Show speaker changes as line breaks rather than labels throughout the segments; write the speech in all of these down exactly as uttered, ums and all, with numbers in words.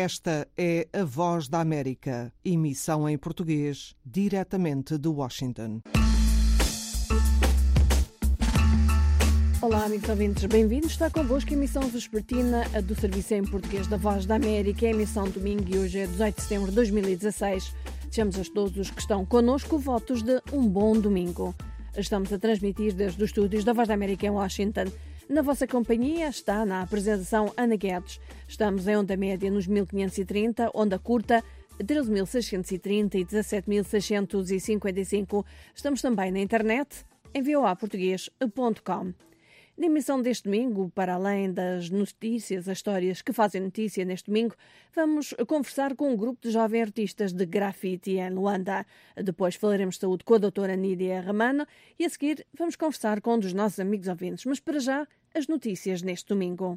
Esta é a Voz da América, emissão em português, diretamente de Washington.
Olá, amigos ouvintes, bem-vindos. Está convosco a emissão vespertina do Serviço em Português da Voz da América, a emissão de domingo, e hoje é dezoito de setembro de dois mil e dezasseis. Desejamos a todos os que estão connosco votos de um bom domingo. Estamos a transmitir desde os estúdios da Voz da América em Washington. Na vossa companhia está na apresentação Ana Guedes. Estamos em onda média nos mil quinhentos e trinta, onda curta treze mil seiscentos e trinta e dezassete mil seiscentos e cinquenta e cinco. Estamos também na internet em v o a português ponto com. Na emissão deste domingo, para além das notícias, as histórias que fazem notícia neste domingo, vamos conversar com um grupo de jovens artistas de grafite em Luanda. Depois falaremos de saúde com a doutora Nídia Ramano e a seguir vamos conversar com um dos nossos amigos ouvintes. Mas para já, as notícias neste domingo.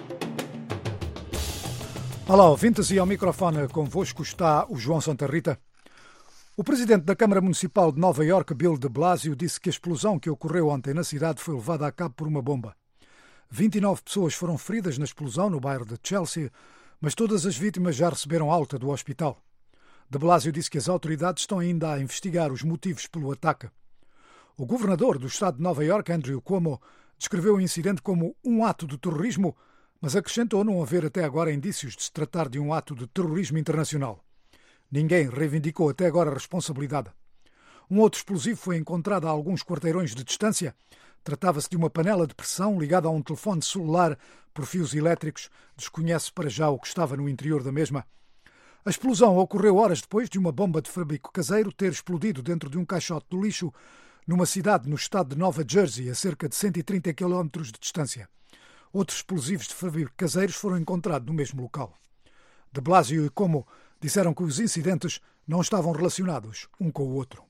Olá, ouvintes, e ao microfone convosco está o João Santa Rita. O presidente da Câmara Municipal de Nova Iorque, Bill de Blasio, disse que a explosão que ocorreu ontem na cidade foi levada a cabo por uma bomba. vinte e nove pessoas foram feridas na explosão no bairro de Chelsea, mas todas as vítimas já receberam alta do hospital. De Blasio disse que as autoridades estão ainda a investigar os motivos pelo ataque. O governador do estado de Nova Iorque, Andrew Cuomo, descreveu o incidente como um ato de terrorismo, mas acrescentou não haver até agora indícios de se tratar de um ato de terrorismo internacional. Ninguém reivindicou até agora a responsabilidade. Um outro explosivo foi encontrado a alguns quarteirões de distância. Tratava-se de uma panela de pressão ligada a um telefone celular por fios elétricos. Desconhece para já o que estava no interior da mesma. A explosão ocorreu horas depois de uma bomba de fabrico caseiro ter explodido dentro de um caixote do lixo numa cidade no estado de Nova Jersey, a cerca de cento e trinta quilómetros de distância. Outros explosivos de fabrico caseiros foram encontrados no mesmo local. De Blasio e Cuomo disseram que os incidentes não estavam relacionados um com o outro.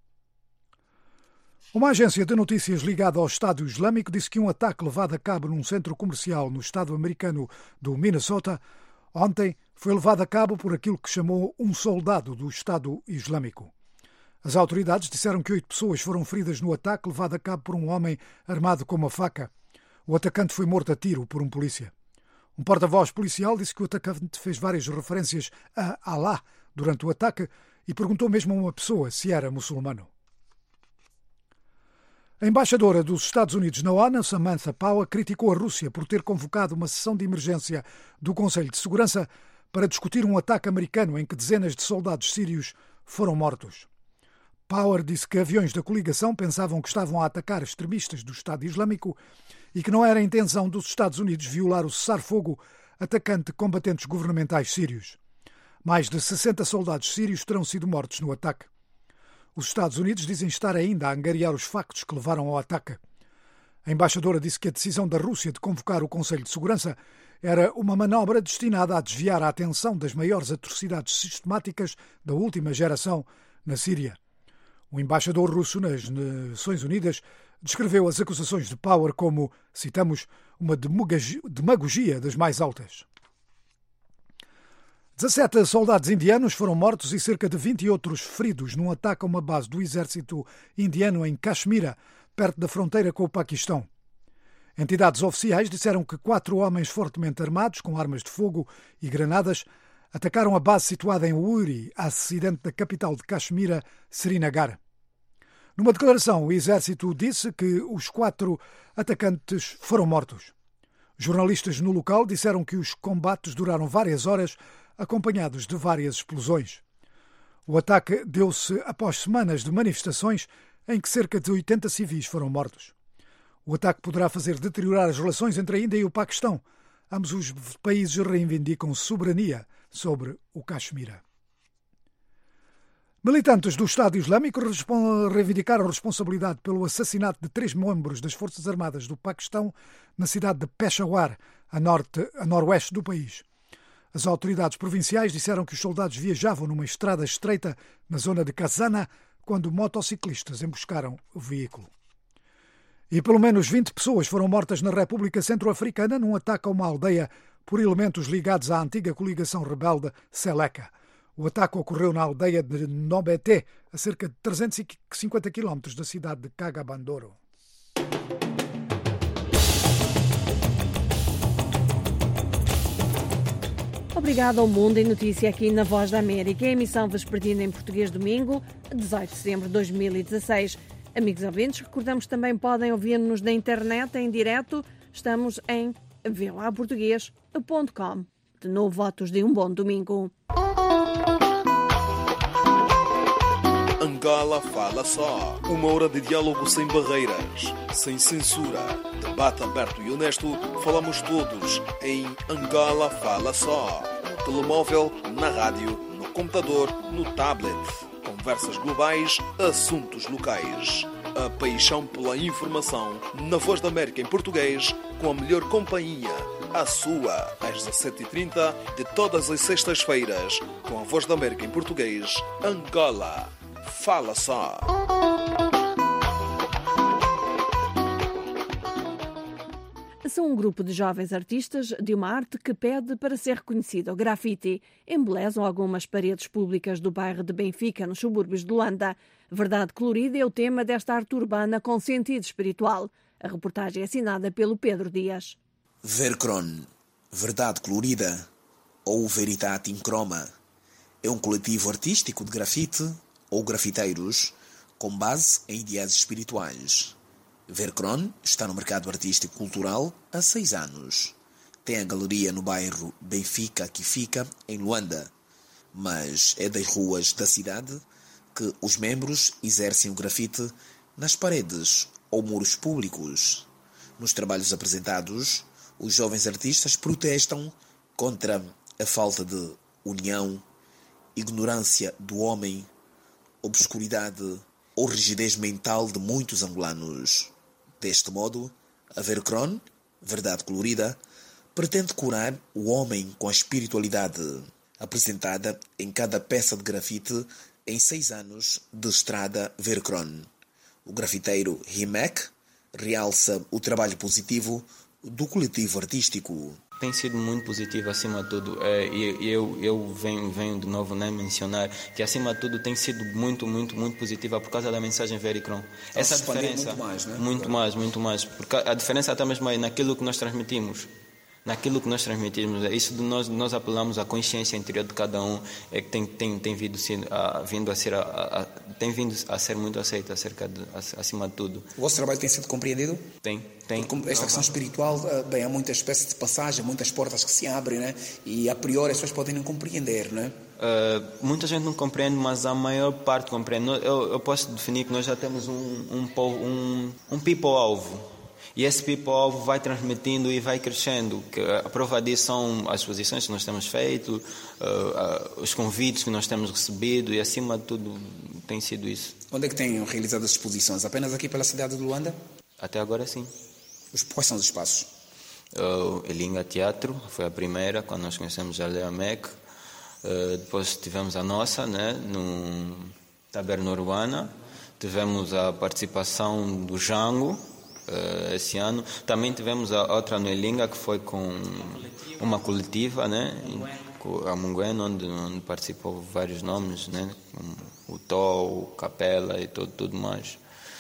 Uma agência de notícias ligada ao Estado Islâmico disse que um ataque levado a cabo num centro comercial no estado americano do Minnesota ontem foi levado a cabo por aquilo que chamou um soldado do Estado Islâmico. As autoridades disseram que oito pessoas foram feridas no ataque levado a cabo por um homem armado com uma faca. O atacante foi morto a tiro por um polícia. Um porta-voz policial disse que o atacante fez várias referências a Allah durante o ataque e perguntou mesmo a uma pessoa se era muçulmano. A embaixadora dos Estados Unidos na ONU, Samantha Power, criticou a Rússia por ter convocado uma sessão de emergência do Conselho de Segurança para discutir um ataque americano em que dezenas de soldados sírios foram mortos. Power disse que aviões da coligação pensavam que estavam a atacar extremistas do Estado Islâmico e que não era a intenção dos Estados Unidos violar o cessar-fogo atacante combatentes governamentais sírios. Mais de sessenta soldados sírios terão sido mortos no ataque. Os Estados Unidos dizem estar ainda a angariar os factos que levaram ao ataque. A embaixadora disse que a decisão da Rússia de convocar o Conselho de Segurança era uma manobra destinada a desviar a atenção das maiores atrocidades sistemáticas da última geração na Síria. O embaixador russo nas Nações Unidas descreveu as acusações de Power como, citamos, uma demagogia das mais altas. dezassete soldados indianos foram mortos e cerca de vinte outros feridos num ataque a uma base do exército indiano em Caxemira, perto da fronteira com o Paquistão. Entidades oficiais disseram que quatro homens fortemente armados, com armas de fogo e granadas, atacaram a base situada em Uri, a acidente da capital de Caxemira, Srinagar. Numa declaração, o exército disse que os quatro atacantes foram mortos. Jornalistas no local disseram que os combates duraram várias horas, acompanhados de várias explosões. O ataque deu-se após semanas de manifestações em que cerca de oitenta civis foram mortos. O ataque poderá fazer deteriorar as relações entre a Índia e o Paquistão. Ambos os países reivindicam soberania sobre o Caxemira. Militantes do Estado Islâmico reivindicaram responsabilidade pelo assassinato de três membros das Forças Armadas do Paquistão na cidade de Peshawar, a, norte, a noroeste do país. As autoridades provinciais disseram que os soldados viajavam numa estrada estreita na zona de Kazana quando motociclistas emboscaram o veículo. E pelo menos vinte pessoas foram mortas na República Centro-Africana num ataque a uma aldeia por elementos ligados à antiga coligação rebelde Seleka. O ataque ocorreu na aldeia de Nobete, a cerca de trezentos e cinquenta quilómetros da cidade de Kagabandoro.
Obrigada ao Mundo em Notícia aqui na Voz da América, a emissão vespertina em português domingo, dezoito de setembro de dois mil e dezasseis. Amigos ouvintes, recordamos que também podem ouvir-nos na internet em direto. Estamos em voa português ponto com. De novo, votos de um bom domingo.
Angola Fala Só. Uma hora de diálogo sem barreiras, sem censura. Debate aberto e honesto. Falamos todos em Angola Fala Só. No telemóvel, na rádio, no computador, no tablet. Conversas globais, assuntos locais. A paixão pela informação na Voz da América em português, com a melhor companhia. A sua, às dezassete e trinta de todas as sextas-feiras, com a Voz da América em português, Angola Fala Só.
São um grupo de jovens artistas de uma arte que pede para ser reconhecida. O grafite embelezam algumas paredes públicas do bairro de Benfica, nos subúrbios de Luanda. Verdade colorida é o tema desta arte urbana com sentido espiritual. A reportagem é assinada pelo Pedro Dias.
Vercron, Verdade Colorida, ou Veritate in Chroma, é um coletivo artístico de grafite ou grafiteiros com base em ideais espirituais. Vercron está no mercado artístico-cultural há seis anos. Tem a galeria no bairro Benfica que fica em Luanda, mas é das ruas da cidade que os membros exercem o grafite nas paredes ou muros públicos. Nos trabalhos apresentados, os jovens artistas protestam contra a falta de união, ignorância do homem, obscuridade ou rigidez mental de muitos angolanos. Deste modo, a Vercron, Verdade Colorida, pretende curar o homem com a espiritualidade, apresentada em cada peça de grafite em seis anos de estrada Vercron. O grafiteiro Rimek realça o trabalho positivo do coletivo artístico.
Tem sido muito positivo acima de tudo. E eu, eu venho, venho de novo né, mencionar que acima de tudo tem sido muito, muito, muito positiva por causa da mensagem Vericron. Essa diferença,
muito mais, né?
Muito mais, muito mais. Porque a diferença está mesmo aí naquilo que nós transmitimos. Naquilo que nós transmitimos, é isso de nós, nós apelamos à consciência interior de cada um, é que tem, tem, tem, vindo, a, vindo a ser, a, a, tem vindo a ser muito aceito acerca de, acima de tudo.
O vosso trabalho tem sido compreendido?
Tem, tem.
Porque esta questão espiritual, bem, há muitas espécies de passagem, muitas portas que se abrem, né? E a priori as pessoas podem não compreender, não é?
Uh, muita gente não compreende, mas a maior parte compreende. Eu, eu posso definir que nós já temos um, um, um, um people-alvo. E esse people-alvo vai transmitindo e vai crescendo. A prova disso são as exposições que nós temos feito, uh, uh, os convites que nós temos recebido e, acima de tudo, tem sido isso.
Onde é que têm realizado as exposições? Apenas aqui pela cidade de Luanda?
Até agora, sim.
Os, quais são os espaços?
Uh, Elinga Teatro foi a primeira, quando nós conhecemos a Lea Mec. Uh, depois tivemos a nossa, né, no Taberna Urbana. Tivemos a participação do Jango, Uh, esse ano. Também tivemos a outra no Elinga, que foi com uma coletiva, né? A Mungueno, onde, onde participou vários nomes, né? O Tó, o Capela e tudo, tudo mais.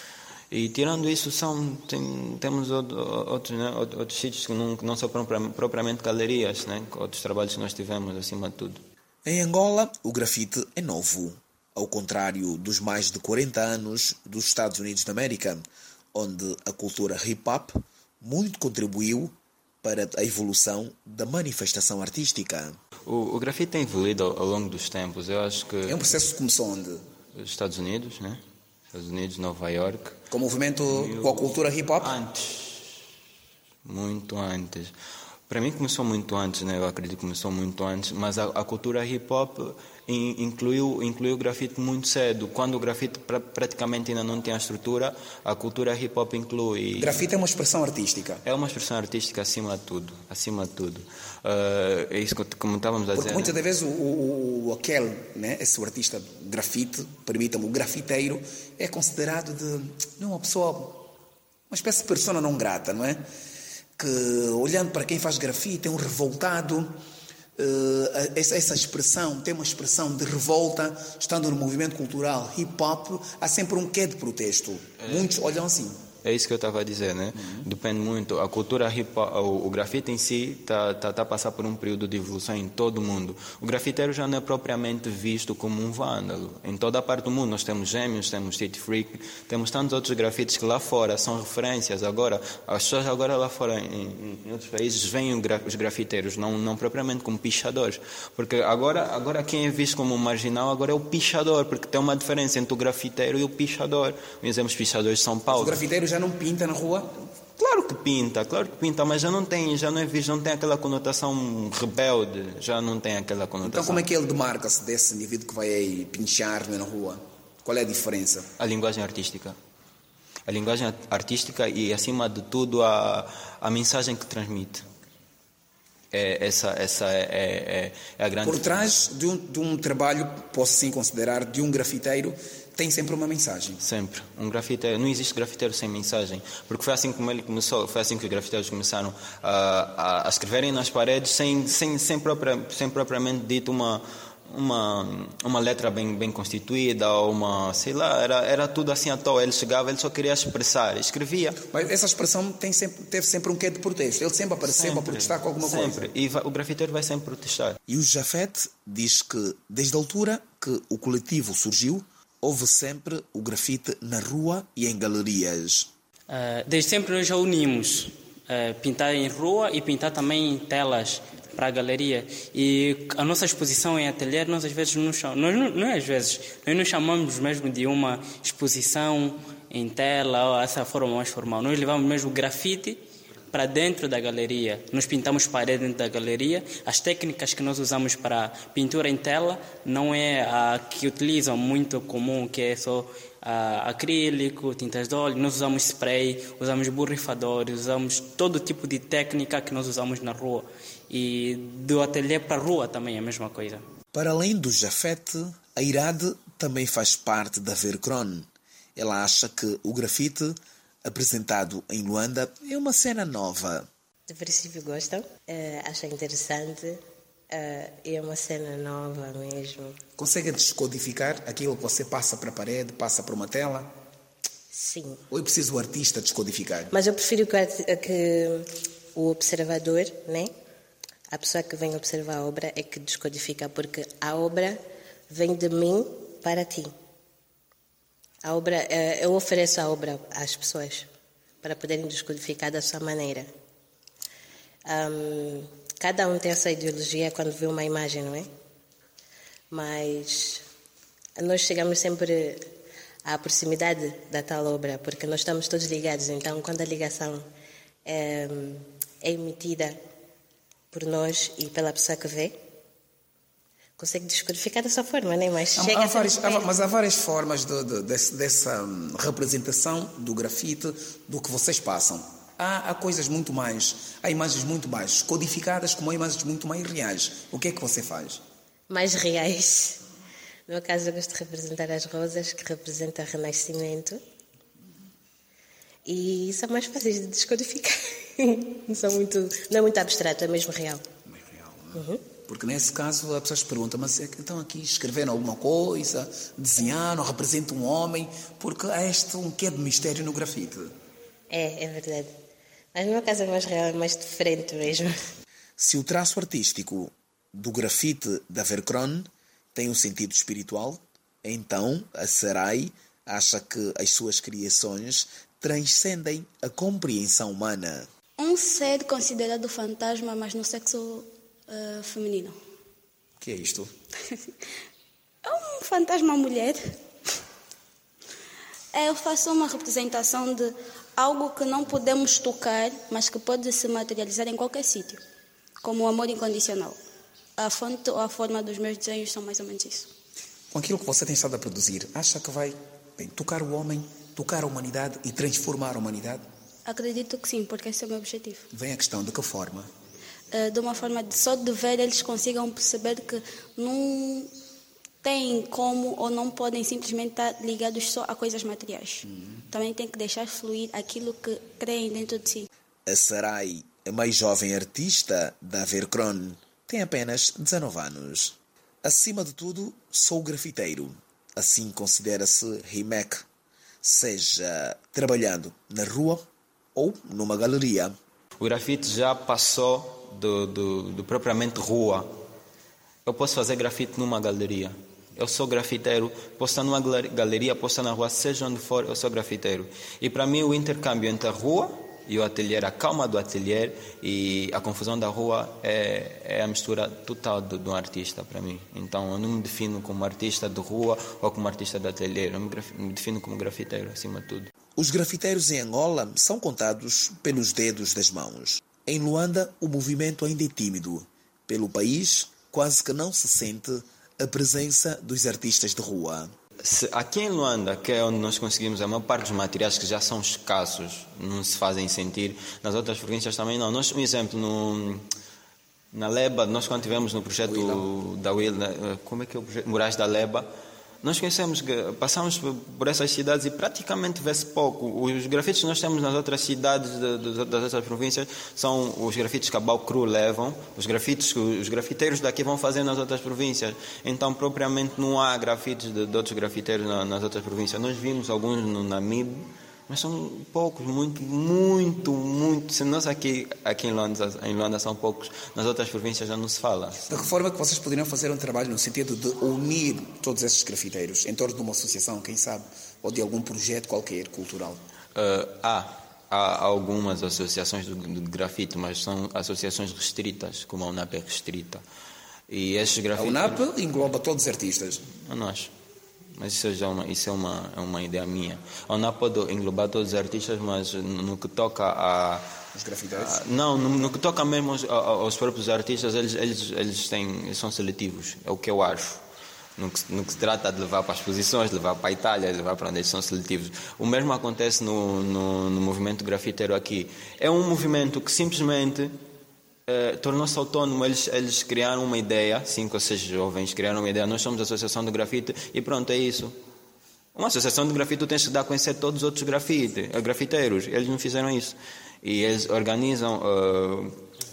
E tirando isso, são, tem, temos outros, né? outros sítios que não, que não são propriamente galerias, né? Outros trabalhos que nós tivemos, acima de tudo.
Em Angola, o grafite é novo, ao contrário dos mais de quarenta anos dos Estados Unidos da América, onde a cultura hip-hop muito contribuiu para a evolução da manifestação artística.
O, o grafite tem evoluído ao, ao longo dos tempos. Eu acho que...
É um processo que começou onde?
Os Estados Unidos, né? Estados Unidos, Nova York.
Com o movimento, eu... com a cultura hip-hop?
Antes. Muito antes. Para mim começou muito antes, né? Eu acredito que começou muito antes, mas a, a cultura hip-hop incluiu, incluiu o grafite muito cedo. Quando o grafite pra, praticamente ainda não tinha estrutura, a cultura hip-hop inclui...
Grafite é uma expressão artística?
É uma expressão artística acima de tudo. Acima de tudo. Uh, é isso que, como estávamos a
Porque
dizer...
muitas
né?
das vezes o, o, o aquele, né, esse artista de grafite, permita-me, o grafiteiro, é considerado de não, uma pessoa, uma espécie de persona não grata, não é? Que, olhando para quem faz grafite, é um revoltado. Uh, essa, essa expressão, tem uma expressão de revolta, estando no movimento cultural hip-hop, há sempre um quê de protesto. É. Muitos olham assim.
É isso que eu estava a dizer, né? Uhum. Depende muito. A cultura hip hop, o, o grafite em si está tá, tá a passar por um período de evolução em todo o mundo. O grafiteiro já não é propriamente visto como um vândalo. Em toda a parte do mundo nós temos Gêmeos, temos City Freak, temos tantos outros grafites que lá fora são referências. Agora, as pessoas agora lá fora, em, em outros países, veem os grafiteiros, não, não propriamente como pichadores. Porque agora, agora quem é visto como um marginal agora é o pichador, porque tem uma diferença entre o grafiteiro e o pichador. Um exemplo, os pichadores de São Paulo.
O grafiteiro já não pinta na rua?
Claro que pinta, claro que pinta, mas já não tem, já não é visto, não tem aquela conotação rebelde, já não tem aquela conotação.
Então como é que ele demarca-se desse indivíduo que vai aí pinchar na rua? Qual é a diferença?
A linguagem artística. A linguagem artística e, acima de tudo, a, a mensagem que transmite. É, essa essa é, é, é a grande...
Por trás de um, de um trabalho, posso sim considerar, de um grafiteiro, tem sempre uma mensagem.
Sempre. Um grafiteiro, não existe grafiteiro sem mensagem, porque foi assim como ele começou, foi assim que os grafiteiros começaram a, a, a escreverem nas paredes sem, sem, sem, propria, sem propriamente dito uma, uma, uma letra bem, bem constituída, ou uma, sei lá, era, era tudo assim à toa. Ele chegava, ele só queria expressar, escrevia.
Mas essa expressão tem sempre, teve sempre um quê de protesto, ele sempre apareceu sempre, para protestar com alguma
sempre.
coisa.
Sempre, e vai, o grafiteiro vai sempre protestar.
E o Jafet diz que, desde a altura que o coletivo surgiu, houve sempre o grafite na rua e em galerias.
Uh, desde sempre nós já unimos uh, pintar em rua e pintar também em telas para a galeria. E a nossa exposição em ateliê, nós às vezes nos chamamos, nós não, não é às vezes, nós nos chamamos mesmo de uma exposição em tela, ou essa forma mais formal. Nós levamos mesmo o grafite para dentro da galeria. Nós pintamos paredes dentro da galeria. As técnicas que nós usamos para pintura em tela não é a que utilizam muito comum, que é só uh, acrílico, tintas de óleo. Nós usamos spray, usamos borrifadores, usamos todo tipo de técnica que nós usamos na rua. E do ateliê para a rua também é a mesma coisa.
Para além do Jafet, a Irade também faz parte da Vercron. Ela acha que o grafite apresentado em Luanda é uma cena nova.
De princípio gostam, uh, acham interessante, uh, é uma cena nova mesmo.
Consegue descodificar aquilo que você passa para a parede, passa para uma tela?
Sim.
Ou é preciso o artista descodificar?
Mas eu prefiro que, que o observador, né? A pessoa que vem observar a obra é que descodifica, porque a obra vem de mim para ti. A obra, eu ofereço a obra às pessoas para poderem descodificar da sua maneira. Um, cada um tem essa ideologia quando vê uma imagem, não é? Mas nós chegamos sempre à proximidade da tal obra, porque nós estamos todos ligados. Então, quando a ligação é, é emitida por nós e pela pessoa que vê, consegue descodificar dessa forma, né? Mas, chega
há, há várias, há, mas há várias formas de, de, de, dessa representação do grafite, do que vocês passam. Há, há coisas muito mais, há imagens muito mais codificadas, como há imagens muito mais reais. O que é que você faz?
Mais reais. No meu caso, eu gosto de representar as rosas, que representam o renascimento. E são mais fáceis de descodificar. Não, são muito, não é muito abstrato, é mesmo real.
Mais real, não é? Uhum. Porque nesse caso a pessoa se pergunta, mas então aqui escreveram alguma coisa, desenharam, representam um homem, porque há este um quê de mistério no grafite.
É, é verdade. Mas no meu caso é mais real, é mais diferente mesmo.
Se o traço artístico do grafite da Vercron tem um sentido espiritual, então a Sarai acha que as suas criações transcendem a compreensão humana.
Um ser considerado fantasma, mas no sexo Uh, feminino.
O que é isto?
É um fantasma mulher. Eu faço uma representação de algo que não podemos tocar, mas que pode se materializar em qualquer sítio, como o amor incondicional. A fonte ou a forma dos meus desenhos são mais ou menos isso.
Com aquilo que você tem estado a produzir, acha que vai bem, tocar o homem, tocar a humanidade e transformar a humanidade?
Acredito que sim, porque esse é o meu objetivo.
Vem a questão de que forma?
De uma forma de só de ver eles consigam perceber que não têm como ou não podem simplesmente estar ligados só a coisas materiais. Uhum. Também tem que deixar fluir aquilo que creem dentro de si.
A Sarai, a mais jovem artista da Vercron, tem apenas dezanove anos. Acima de tudo, sou grafiteiro. Assim considera-se Rimek. seja trabalhando na rua ou numa galeria.
O grafite já passou do, do, do propriamente rua. Eu posso fazer grafite numa galeria. Eu sou grafiteiro, posso estar numa galeria, posso estar na rua, seja onde for, eu sou grafiteiro. E para mim o intercâmbio entre a rua e o ateliê, a calma do ateliê e a confusão da rua é, é a mistura total de, de um artista para mim. Então eu não me defino como artista de rua ou como artista de ateliê, eu me, graf, me defino como grafiteiro acima de tudo.
Os grafiteiros em Angola são contados pelos dedos das mãos. Em Luanda o movimento ainda é tímido. Pelo país quase que não se sente a presença dos artistas de rua.
Se aqui em Luanda, que é onde nós conseguimos a maior parte dos materiais que já são escassos, não se fazem sentir, nas outras províncias também não. Nós, um exemplo, no, na Leba, nós quando tivemos no projeto Willa. da Willa, como é que é o projeto? Murais da Leba, nós conhecemos, passamos por essas cidades e praticamente vê-se pouco. Os grafites que nós temos nas outras cidades de, de, das outras províncias são os grafites que a Balcru levam, os grafites que os grafiteiros daqui vão fazer nas outras províncias. Então, propriamente, não há grafites de, de outros grafiteiros na, nas outras províncias. Nós vimos alguns no Namibe, mas são poucos, muito, muito, muito. Se nós aqui, aqui em Luanda, em Luanda são poucos, nas outras províncias já não se fala.
De que forma que vocês poderiam fazer um trabalho no sentido de unir todos esses grafiteiros em torno de uma associação, quem sabe, ou de algum projeto qualquer, cultural?
Uh, há, há algumas associações de, de grafite, mas são associações restritas, como a UNAP é restrita. E esses grafiteiros...
A UNAP engloba todos os artistas?
Eu não acho. Mas isso, já é, uma, isso é, uma, é uma ideia minha. A UNAP pode englobar todos os artistas, mas no, no que toca a...
Os grafiteiros? A,
não, no, no que toca mesmo aos, aos próprios artistas, eles, eles, eles, têm, eles são seletivos. É o que eu acho. No que, no que se trata de levar para as exposições, de levar para a Itália, de levar para onde eles são seletivos. O mesmo acontece no, no, no movimento grafiteiro aqui. É um movimento que simplesmente... Uh, tornou-se autónomo, eles, eles criaram uma ideia, cinco ou seis jovens criaram uma ideia, nós somos a Associação de Grafite e pronto, é isso. Uma associação de grafite, tu tens que dar a conhecer todos os outros grafite, grafiteiros, eles não fizeram isso. E eles organizam uh,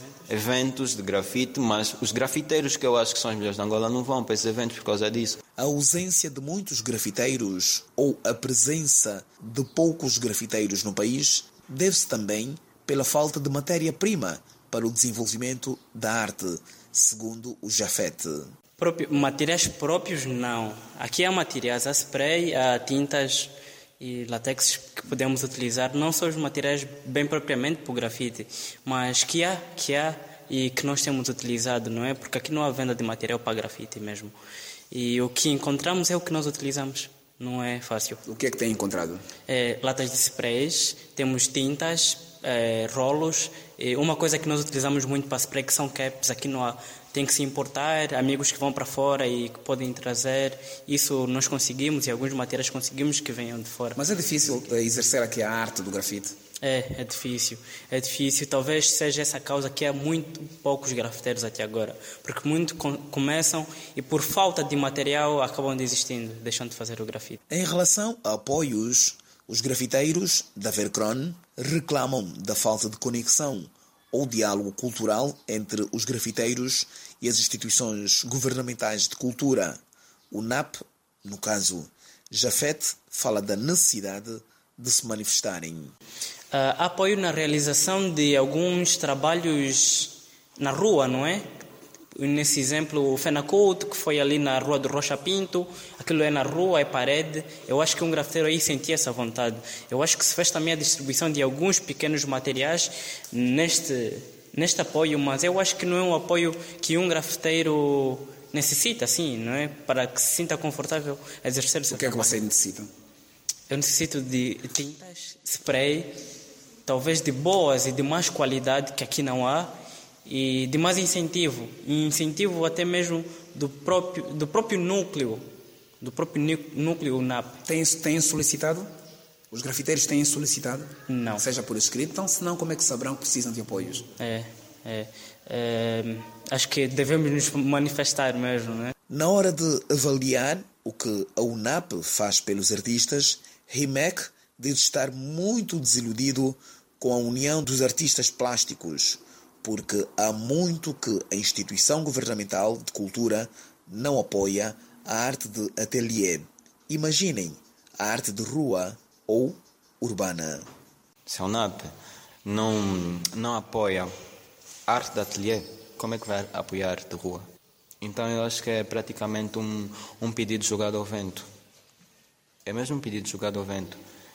eventos de grafite, mas os grafiteiros que eu acho que são os melhores de Angola não vão para esses eventos por causa disso.
A ausência de muitos grafiteiros ou a presença de poucos grafiteiros no país deve-se também pela falta de matéria-prima para o desenvolvimento da arte, segundo o Jafet.
Próprio, materiais próprios, não. Aqui há materiais, há spray, há tintas e látex que podemos utilizar. Não são os materiais bem propriamente para o grafite, mas que há, que há e que nós temos utilizado, não é? Porque aqui não há venda de material para grafite mesmo. E o que encontramos é o que nós utilizamos. Não é fácil.
O que é que tem encontrado?
É, latas de sprays, temos tintas, é, rolos. E uma coisa que nós utilizamos muito para spray que são caps, aqui não há. Tem que se importar, amigos que vão para fora e que podem trazer. Isso nós conseguimos e alguns materiais conseguimos que venham de fora.
Mas é difícil exercer aqui a arte do grafite?
É, é difícil. É difícil. Talvez seja essa causa que há muito poucos grafiteiros até agora. Porque muitos começam e por falta de material acabam desistindo, deixando de fazer o grafite.
Em relação a apoios, os grafiteiros da Vercron reclamam da falta de conexão ou diálogo cultural entre os grafiteiros e as instituições governamentais de cultura. O N A P, no caso Jafet, fala da necessidade de se manifestarem.
Uh, apoio na realização de alguns trabalhos na rua, não é? Nesse exemplo, o Fenacout, que foi ali na rua do Rocha Pinto, aquilo é na rua, é parede. Eu acho que um grafiteiro aí sentia essa vontade. Eu acho que se fez também a distribuição de alguns pequenos materiais neste, neste apoio, mas eu acho que não é um apoio que um grafiteiro necessita, assim, não é? Para que se sinta confortável a exercer o seu trabalho.
O que é que você necessita?
Eu necessito de tintas, spray, talvez de boas e de mais qualidade, que aqui não há, e de mais incentivo, incentivo até mesmo do próprio, do próprio núcleo, do próprio núcleo U N A P.
Tem, tem solicitado? Os grafiteiros têm solicitado?
Não.
Seja por escrito, então senão como é que saberão que precisam de apoios?
É, é, é acho que devemos nos manifestar mesmo, né?
Na hora de avaliar o que a U N A P faz pelos artistas, Rimek diz estar muito desiludido com a união dos artistas plásticos, porque há muito que a instituição governamental de cultura não apoia a arte de ateliê. Imaginem a arte de rua ou urbana.
Se a UNAP não, não apoia arte de ateliê, como é que vai apoiar arte de rua? Então eu acho que é praticamente um, um pedido jogado ao vento. É mesmo um pedido jogado ao vento.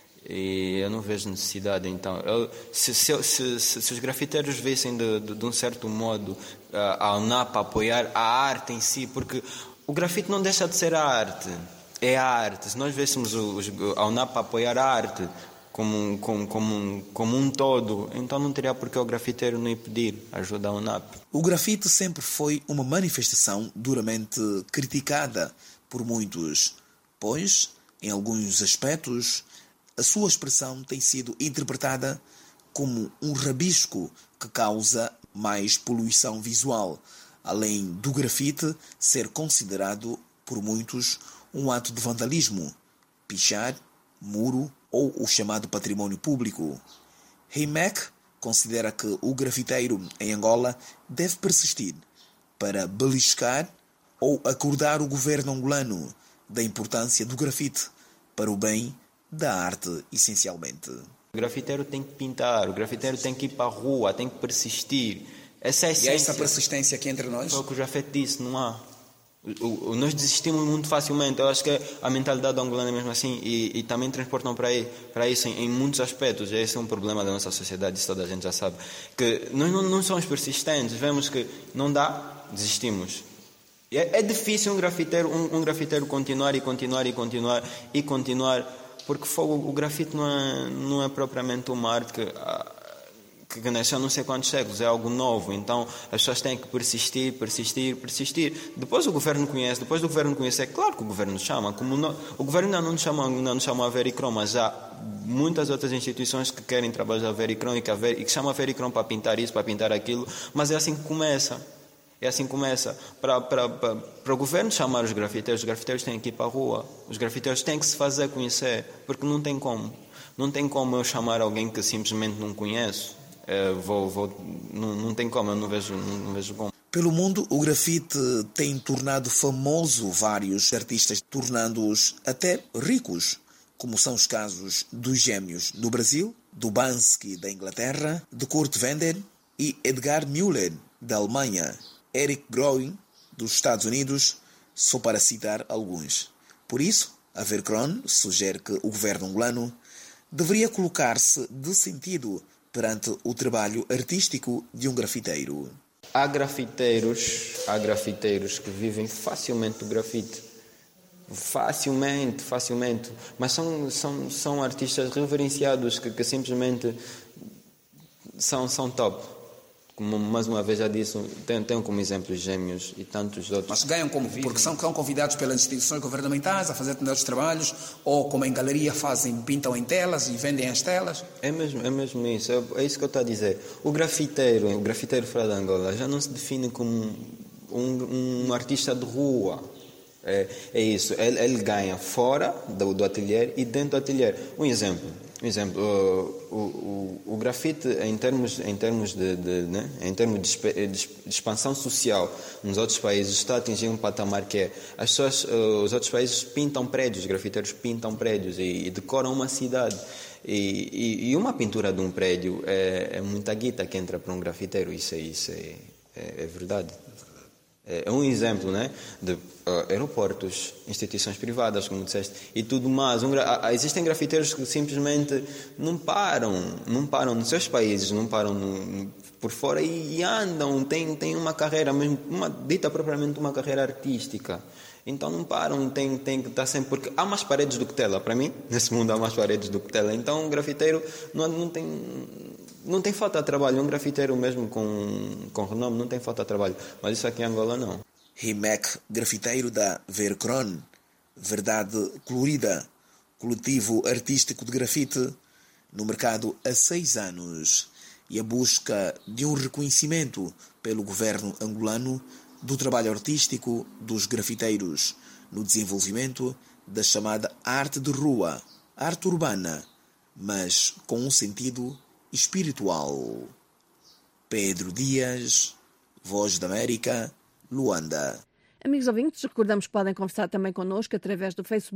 E eu não vejo necessidade. Então, eu, se, se, se, se, se os grafiteiros vissem de, de, de um certo modo a UNAP apoiar a arte em si, porque o grafite não deixa de ser a arte, é a arte. Se nós vêssemos os, a UNAP apoiar a arte como, como, como, como um todo, então não teria por que o grafiteiro não ir pedir ajuda à UNAP.
O grafite sempre foi uma manifestação duramente criticada por muitos, pois, em alguns aspectos, a sua expressão tem sido interpretada como um rabisco que causa mais poluição visual, além do grafite ser considerado por muitos um ato de vandalismo, pichar, muro ou o chamado património público. Heimek considera que o grafiteiro em Angola deve persistir para beliscar ou acordar o governo angolano da importância do grafite para o bem da arte, essencialmente.
O grafiteiro tem que pintar, o grafiteiro tem que ir para a rua, tem que persistir. Essa é a essência.
E essa persistência aqui entre nós?
É o que o Jafet disse, não há. O, o, nós desistimos muito facilmente. Eu acho que a mentalidade angolana é mesmo assim e, e também transportam para, aí, para isso em, em muitos aspectos. Esse é um problema da nossa sociedade, isso toda a gente já sabe. Que nós não, não somos persistentes, vemos que não dá, desistimos. É, é difícil um grafiteiro, um, um grafiteiro continuar e continuar e continuar e continuar, porque fogo, o grafite não é, não é propriamente uma arte que... que nasceu há não sei quantos séculos, é algo novo, então as pessoas têm que persistir, persistir, persistir. Depois o governo conhece, depois do governo conhecer, é claro que o governo chama, como no, o governo ainda não nos chama, ainda não chama a Vericrom, mas há muitas outras instituições que querem trabalhar a Vericrom e que, a Ver, e que chamam a Vericrom para pintar isso, para pintar aquilo, mas é assim que começa. É assim que começa. Para, para, para, para o governo chamar os grafiteiros, os grafiteiros têm que ir para a rua, os grafiteiros têm que se fazer conhecer, porque não tem como. Não tem como eu chamar alguém que simplesmente não conheço. É, vou, vou, não, não tem como, eu não vejo, não, não vejo como.
Pelo mundo, o grafite tem tornado famoso vários artistas, tornando-os até ricos, como são os casos dos Gêmeos do Brasil, do Banksy da Inglaterra, de Kurt Wenden e Edgar Müller da Alemanha, Eric Groen dos Estados Unidos, só para citar alguns. Por isso, a Vericrom sugere que o governo angolano deveria colocar-se de sentido perante o trabalho artístico de um grafiteiro.
Há grafiteiros, há grafiteiros que vivem facilmente do grafite. Facilmente, facilmente. Mas são, são, são artistas reverenciados que, que simplesmente são, são top. Como mais uma vez já disse, tenho, tenho como exemplos Gêmeos e tantos outros.
Mas ganham como? Porque são, são convidados pelas instituições governamentais a fazer determinados trabalhos, ou como em galeria fazem, pintam em telas e vendem as telas?
É mesmo, é mesmo isso, é, é isso que eu estou a dizer. O grafiteiro, o grafiteiro fora de Angola já não se define como um, um artista de rua. É, é isso, ele, ele ganha fora do, do ateliê e dentro do ateliê. Um exemplo. Um exemplo, o, o, o grafite em termos, em termos, de, de, né? em termos de, de expansão social nos outros países está a atingir um patamar que é as pessoas, os outros países pintam prédios, os grafiteiros pintam prédios e, e decoram uma cidade e, e, e uma pintura de um prédio é, é muita guita que entra para um grafiteiro, isso é, isso é, é, é verdade. É um exemplo, né, de uh, aeroportos, instituições privadas, como disseste, e tudo mais. Um, existem grafiteiros que simplesmente não param, não param nos seus países, não param no, por fora e, e andam, têm, têm uma carreira, mesmo, uma, dita propriamente uma carreira artística. Então não param, tem, tem que estar sempre... Porque há mais paredes do que tela, para mim, nesse mundo há mais paredes do que tela. Então um grafiteiro não, não tem... Não tem falta de trabalho, um grafiteiro mesmo com, com renome não tem falta de trabalho, mas isso aqui em Angola não.
Heimek, grafiteiro da Vericrom, Verdade Colorida, coletivo artístico de grafite, no mercado há seis anos, e a busca de um reconhecimento pelo governo angolano do trabalho artístico dos grafiteiros no desenvolvimento da chamada arte de rua, arte urbana, mas com um sentido espiritual. Pedro Dias, Voz da América, Luanda.
Amigos ouvintes, recordamos que podem conversar também connosco através do Facebook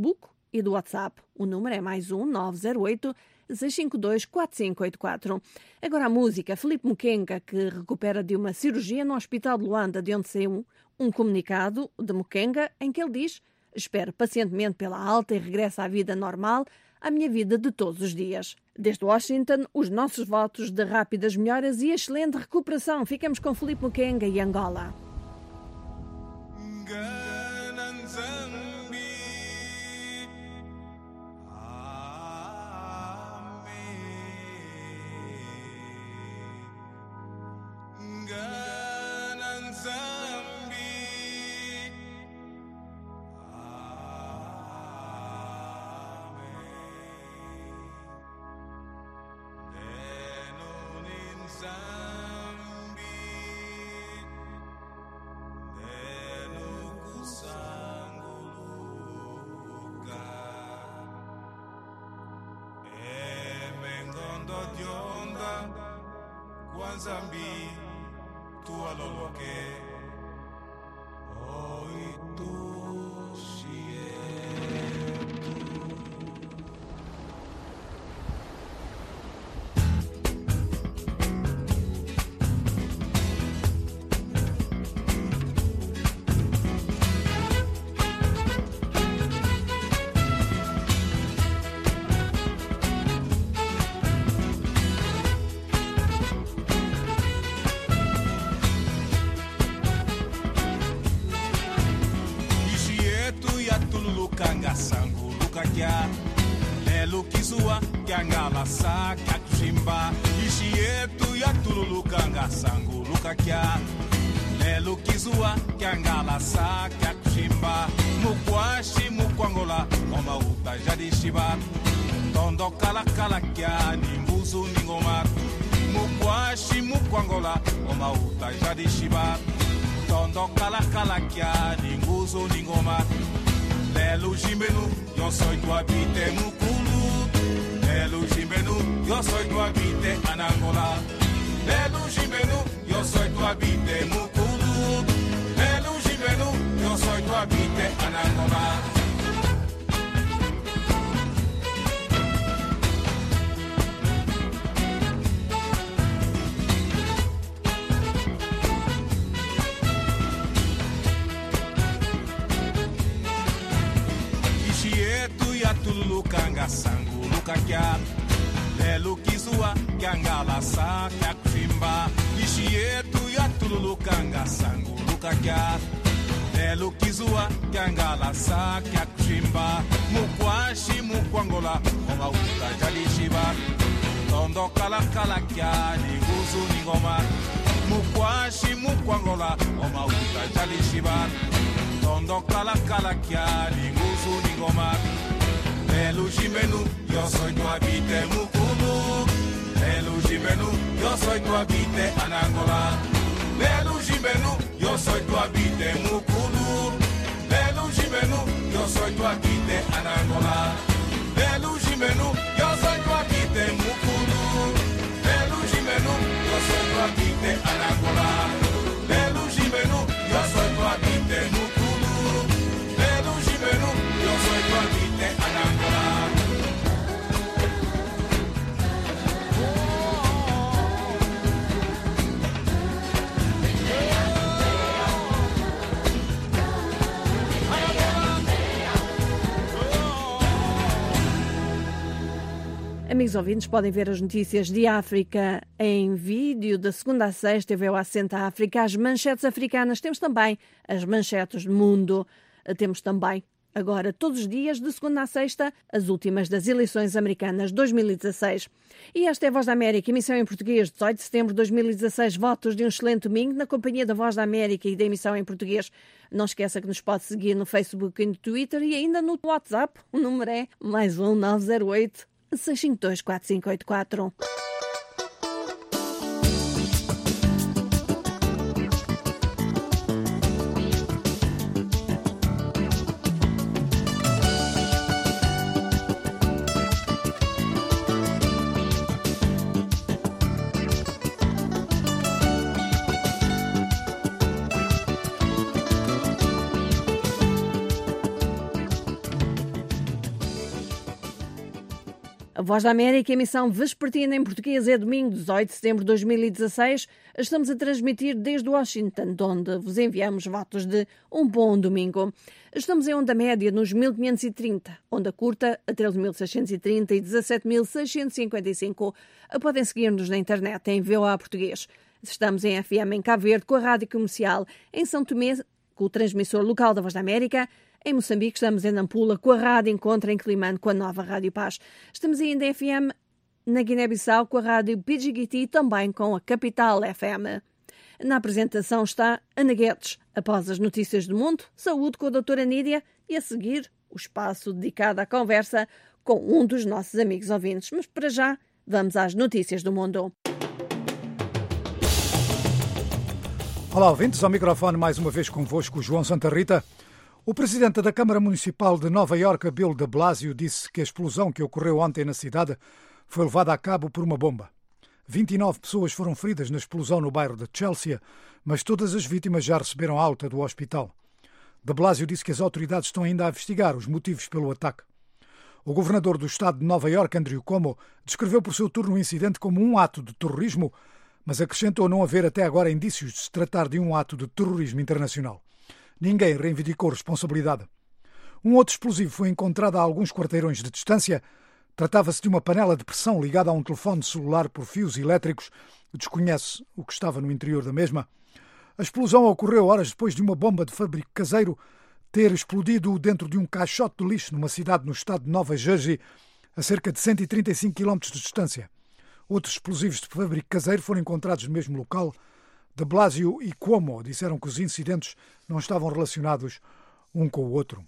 e do WhatsApp. O número é mais um nove zero oito, seis cinco dois, quatro cinco oito quatro. Agora a música. Filipe Mukenga, que recupera de uma cirurgia no Hospital de Luanda, de onde saiu um comunicado de Mukenga em que ele diz: espero pacientemente pela alta e regresso à vida normal, à minha vida de todos os dias. Desde Washington, os nossos votos de rápidas melhoras e excelente recuperação. Ficamos com Filipe Mukenga e Angola.
Zambi, tu aloloke, oi tu sangu luka kya lelo kizua kyangala sa kakushimba ishi yetu ya tululukanga sangu luka kya lelo kizua kyangala sa kakushimba mukwashi mukwangola omauta jadishiba tondo kala kala kya nimbuzu ningoma mukwashi mukwangola omauta jadishiba tondo kala kala kya ninguzo ningoma Lelo Jimbenu, yo soy tu habite Mukulu. Lelo Jimbenu, yo soy tu habite Anangola. Lelo Jimbenu, yo soy tu habite Mukulu. Lelo Jimbenu, yo soy tu habite Anangola. Tululukanga sangu luka kya lelo kizua kyangala sa kya kushimba ishi yetu ya tululukanga sangu luka kya lelo kizua kyangala sa kya kushimba mukwashi mukwangola omauta jalishiba tondo kala kala kya ninguzu ningoma mukwashi mukwangola omauta jalishiba tondo kala kala kya ninguzu ningoma Lelo Jimbenu, yo soy tu habite Mukulu. Lelo Jimbenu, yo soy tu habite Anangola. Lelo Jimbenu, yo soy tu habite Mukulu. Lelo Jimbenu, yo soy tu habite Anangola. Lelo Jimbenu, yo soy tu habite Mukulu. Lelo Jimbenu, yo soy tu habite Anangola. Lelo Jimbenu, yo soy tu habite Mukulu. Lelo Jimbenu, yo soy tu habite Anangola.
Amigos ouvintes, podem ver as notícias de África em vídeo de segunda a sexta, T V O Assenta África, as manchetes africanas. Temos também as manchetes do mundo. Temos também, agora, todos os dias, de segunda a sexta, as últimas das eleições americanas de dois mil e dezasseis. E esta é a Voz da América, emissão em português, dezoito de setembro de dois mil e dezasseis. Votos de um excelente domingo na companhia da Voz da América e da emissão em português. Não esqueça que nos pode seguir no Facebook e no Twitter e ainda no WhatsApp. O número é mais um nove zero oito, seis cinco dois, quatro cinco oito quatro. A Voz da América, emissão vespertina em português, é domingo, dezoito de setembro de dois mil e dezasseis. Estamos a transmitir desde Washington, de onde vos enviamos votos de um bom domingo. Estamos em onda média nos mil quinhentos e trinta, onda curta a treze mil seiscentos e trinta e dezassete mil seiscentos e cinquenta e cinco. Podem seguir-nos na internet em V O A Português. Estamos em F M em Cabo Verde com a Rádio Comercial, em São Tomé com o transmissor local da Voz da América. Em Moçambique estamos em Nampula com a Rádio Encontro, em Climane com a nova Rádio Paz. Estamos ainda em F M na Guiné-Bissau com a Rádio Pidjigiti, também com a Capital F M. Na apresentação está Ana Guedes. Após as notícias do mundo, saúde com a doutora Nídia e a seguir o espaço dedicado à conversa com um dos nossos amigos ouvintes. Mas para já, vamos às notícias do mundo.
Olá, ouvintes, ao microfone mais uma vez convosco, João Santa Rita. O presidente da Câmara Municipal de Nova Iorque, Bill de Blasio, disse que a explosão que ocorreu ontem na cidade foi levada a cabo por uma bomba. vinte e nove pessoas foram feridas na explosão no bairro de Chelsea, mas todas as vítimas já receberam alta do hospital. De Blasio disse que as autoridades estão ainda a investigar os motivos pelo ataque. O governador do estado de Nova Iorque, Andrew Cuomo, descreveu por seu turno o incidente como um ato de terrorismo, mas acrescentou não haver até agora indícios de se tratar de um ato de terrorismo internacional. Ninguém reivindicou responsabilidade. Um outro explosivo foi encontrado a alguns quarteirões de distância. Tratava-se de uma panela de pressão ligada a um telefone celular por fios elétricos. Desconhece o que estava no interior da mesma. A explosão ocorreu horas depois de uma bomba de fabrico caseiro ter explodido dentro de um caixote de lixo numa cidade no estado de Nova Jersey, a cerca de cento e trinta e cinco quilómetros de distância. Outros explosivos de fabrico caseiro foram encontrados no mesmo local. De Blasio e Cuomo disseram que os incidentes não estavam relacionados um com o outro.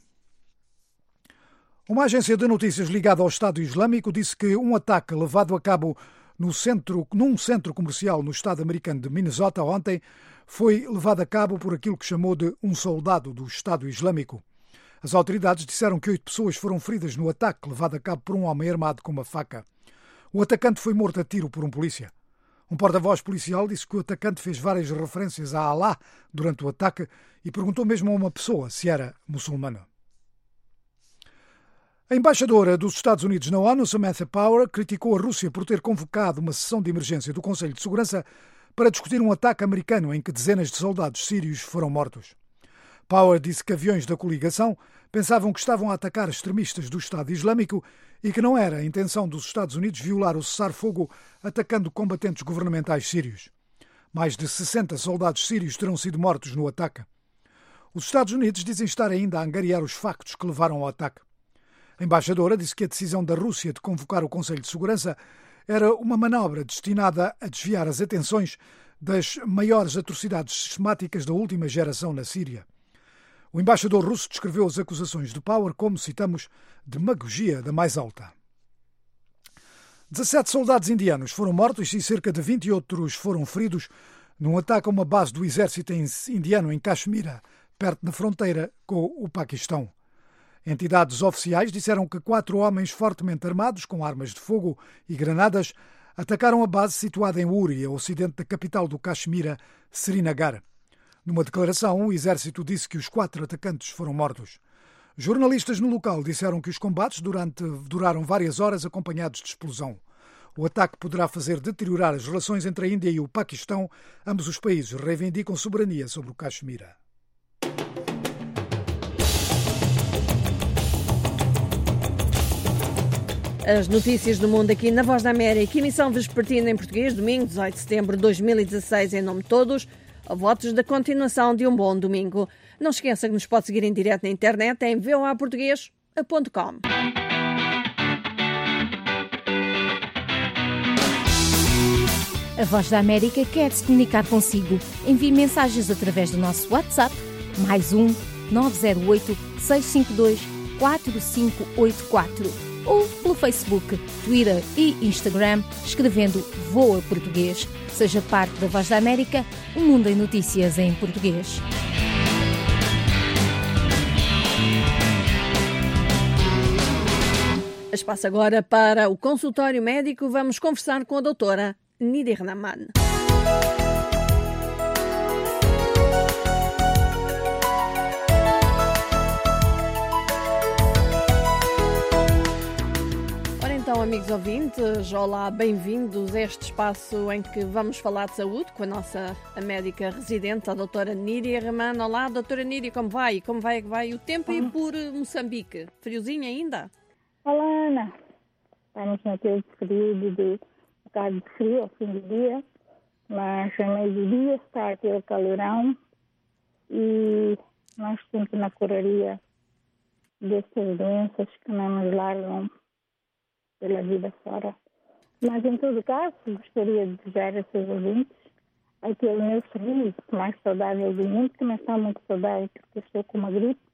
Uma agência de notícias ligada ao Estado Islâmico disse que um ataque levado a cabo no centro, num centro comercial no estado americano de Minnesota ontem foi levado a cabo por aquilo que chamou de um soldado do Estado Islâmico. As autoridades disseram que oito pessoas foram feridas no ataque levado a cabo por um homem armado com uma faca. O atacante foi morto a tiro por um polícia. Um porta-voz policial disse que o atacante fez várias referências a Alá durante o ataque e perguntou mesmo a uma pessoa se era muçulmana. A embaixadora dos Estados Unidos na ONU, Samantha Power, criticou a Rússia por ter convocado uma sessão de emergência do Conselho de Segurança para discutir um ataque americano em que dezenas de soldados sírios foram mortos. Power disse que aviões da coligação pensavam que estavam a atacar extremistas do Estado Islâmico e que não era a intenção dos Estados Unidos violar o cessar-fogo atacando combatentes governamentais sírios. Mais de sessenta soldados sírios terão sido mortos no ataque. Os Estados Unidos dizem estar ainda a angariar os factos que levaram ao ataque. A embaixadora disse que a decisão da Rússia de convocar o Conselho de Segurança era uma manobra destinada a desviar as atenções das maiores atrocidades sistemáticas da última geração na Síria. O embaixador russo descreveu as acusações de Power como, citamos, demagogia da mais alta. dezassete soldados indianos foram mortos e cerca de vinte outros foram feridos num ataque a uma base do exército indiano em Caxemira, perto da fronteira com o Paquistão. Entidades oficiais disseram que quatro homens fortemente armados com armas de fogo e granadas atacaram a base situada em Uri, a ocidente da capital do Caxemira, Srinagar. Numa declaração, o exército disse que os quatro atacantes foram mortos. Jornalistas no local disseram que os combates durante, duraram várias horas acompanhados de explosão. O ataque poderá fazer deteriorar as relações entre a Índia e o Paquistão. Ambos os países reivindicam soberania sobre o Caxemira.
As notícias do mundo aqui na Voz da América, emissão vespertina em português, domingo, dezoito de setembro de dois mil e dezasseis, em nome de todos. A votos da continuação de um bom domingo. Não esqueça que nos pode seguir em direto na internet em v o a português ponto com.
A Voz da América quer se comunicar consigo. Envie mensagens através do nosso WhatsApp, mais um nove zero oito, seis cinco dois, quatro cinco oito quatro, ou pelo Facebook, Twitter e Instagram, escrevendo Voa Português. Seja parte da Voz da América, um mundo em notícias em português.
Espaço agora para o consultório médico. Vamos conversar com a doutora Nídia Rahman. Então, amigos ouvintes, olá, bem-vindos a este espaço em que vamos falar de saúde com a nossa médica residente, a doutora Níria Ramano. Olá, doutora Níria, como vai? Como vai, vai o tempo aí por Moçambique? Friozinho ainda?
Olá, Ana. Estamos naquele período de um bocado de frio ao fim do dia, mas a meio do dia está aquele calorão e nós sempre na correria destas doenças que não nos largam pela vida fora. Mas, em todo caso, gostaria de desejar a seus ouvintes aquele meu sorriso mais saudável do mundo, que não está muito saudável porque estou com uma gripe.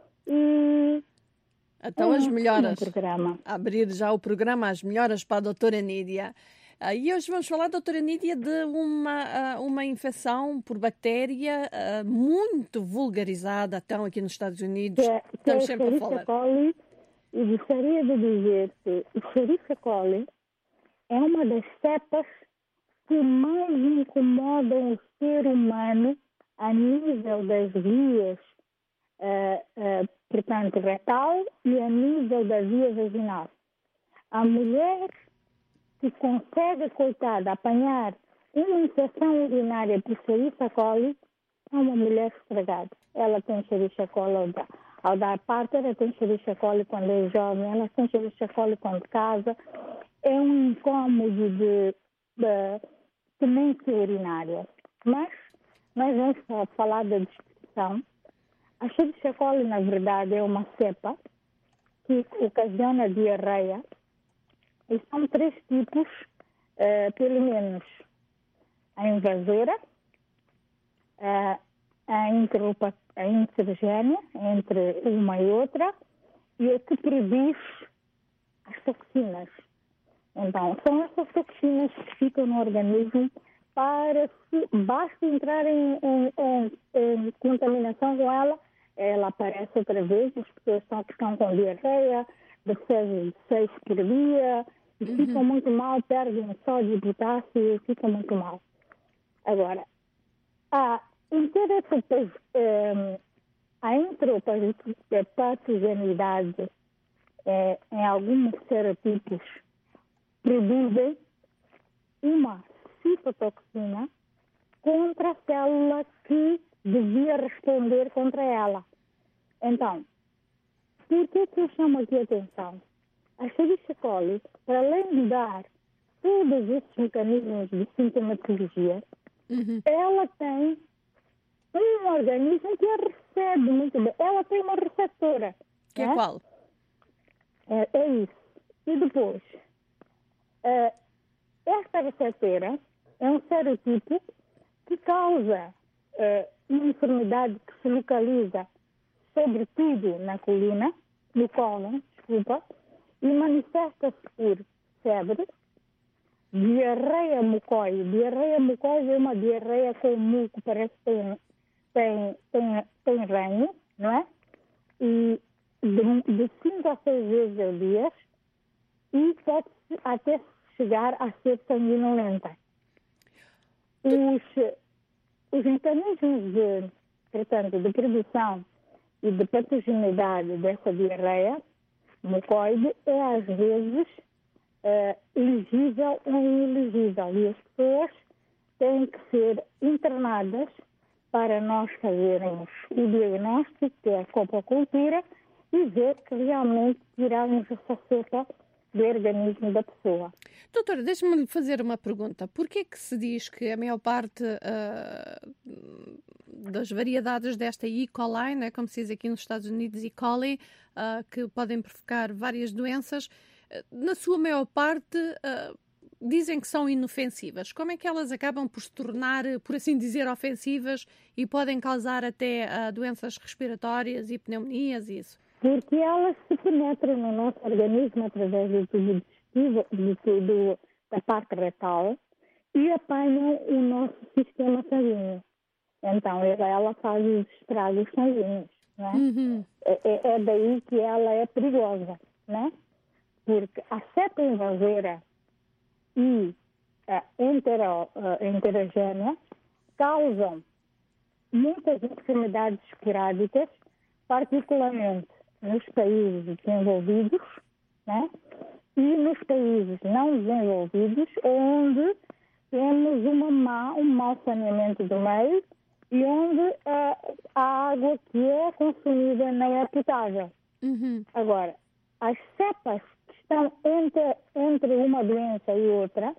E
então,
é
as melhoras.
Um programa.
Abrir já o programa, as melhoras para a doutora Níria. Uh, e hoje vamos falar, doutora Níria, de uma, uh, uma infecção por bactéria uh, muito vulgarizada, então, aqui nos Estados Unidos.
Que é, que
Estamos
é
sempre a falar.
Coli, e gostaria de dizer que o Escherichia coli é uma das cepas que mais incomodam o ser humano a nível das vias, uh, uh, portanto, retal e a nível da via vaginal. A mulher que consegue, coitada, apanhar uma infecção urinária por Escherichia coli é uma mulher estragada. Ela tem Escherichia coli ao dar, ao dar parto, ela tem Escherichia coli quando é jovem, ela tem Escherichia coli quando casa. É um incômodo de, de demência urinária. Mas nós vamos falar da descrição. A Escherichia coli, na verdade, é uma cepa que ocasiona diarreia. E são três tipos, uh, pelo menos a invasora, uh, a, interopa, a intergénia, entre uma e outra, e a que produz as toxinas. Então, são essas toxinas que ficam no organismo para, se basta entrar em, em, em, em contaminação com ela, ela aparece outra vez, as pessoas estão, estão com diarreia, de seis, seis por dia, e uhum. ficam muito mal, perdem sódio e potássio e ficam muito mal. Agora, a entropatogenidade é, em alguns serotipos produzem uma citotoxina contra a célula que devia responder contra ela. Então, por que que eu chamo aqui a atenção? A Escherichia coli, para além de dar todos esses mecanismos de sintomatologia, uhum. ela tem um organismo que a recebe muito bem. Ela tem uma receptora.
Que é, é qual?
É, é isso. E depois, uh, esta receptora é um serotipo que causa uh, uma enfermidade que se localiza sobretudo na coluna, no cólon, desculpa, e manifesta-se por febre, diarreia mucoide. Diarreia mucoide é uma diarreia com muco, parece que tem, tem, tem, tem ranho, não é? E de, de cinco a seis vezes ao dia, e pode até chegar a ser sanguinolenta. Os, os mecanismos de, portanto, de produção e de patogenidade dessa diarreia mucoide é, às vezes, uh, elegível ou inelegível. E as pessoas têm que ser internadas para nós fazermos o diagnóstico, que é a copocultura, e ver que realmente tirarmos essa cepa do organismo da pessoa.
Doutora, deixe-me fazer uma pergunta. Por que é que se diz que a maior parte uh, das variedades desta E. coli, né, como se diz aqui nos Estados Unidos, E. coli, uh, que podem provocar várias doenças, uh, na sua maior parte uh, dizem que são inofensivas? Como é que elas acabam por se tornar, por assim dizer, ofensivas e podem causar até uh, doenças respiratórias e pneumonias e isso?
Porque elas se penetram no nosso organismo através do tubo digestivo, do, do, da parte retal, e apanham o nosso sistema sanguíneo. Então, ela faz os estragos sanguíneos, né? Uhum. É, é daí que ela é perigosa, né? Porque a cepa invasora e a interogénia causam muitas enfermidades esporádicas, particularmente nos países desenvolvidos, né? e nos países não desenvolvidos, onde temos uma má, um mau saneamento do meio e onde a, a água que é consumida não é potável.
Uhum.
Agora, as cepas que estão entre, entre uma doença e outra,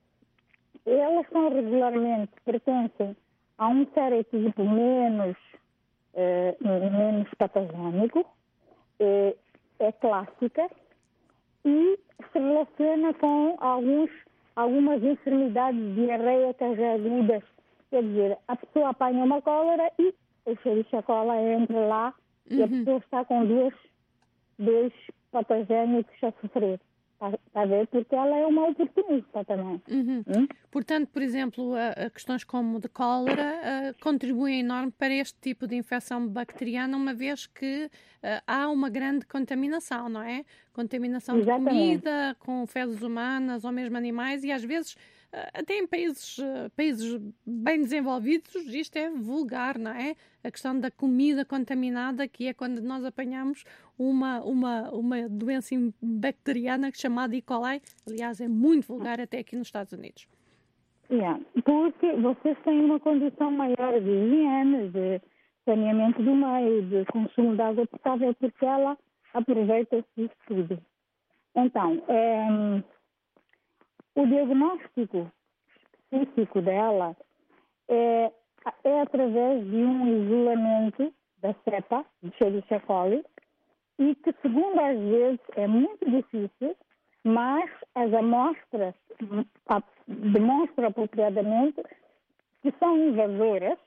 elas são regularmente, pertencem a um serotipo menos, eh, menos patogénico, eh, é clássica e se relaciona com alguns, algumas enfermidades diarreicas agudas. Quer dizer, a pessoa apanha uma cólera e o Escherichia coli entra lá uhum. e a pessoa está com dois, dois patogénicos a sofrer. Está a ver? Porque ela é uma oportunista também.
Uhum. Hum? Portanto, por exemplo, a, a questões como de cólera uh, contribuem enorme para este tipo de infecção bacteriana, uma vez que uh, há uma grande contaminação, não é? Contaminação Exatamente. de comida, com fezes humanas ou mesmo animais, e às vezes, uh, até em países, uh, países bem desenvolvidos, isto é vulgar, não é? A questão da comida contaminada, que é quando nós apanhamos uma, uma, uma doença bacteriana chamada E. coli, aliás, é muito vulgar até aqui nos Estados Unidos.
Yeah, porque vocês têm uma condição maior de higiene, de saneamento do meio, de consumo de água potável, porque ela aproveita-se disso tudo. Então, é, o diagnóstico específico dela é, é através de um isolamento da cepa de Escherichia coli, e que, segundo às vezes, é muito difícil, mas as amostras demonstram apropriadamente que são invasoras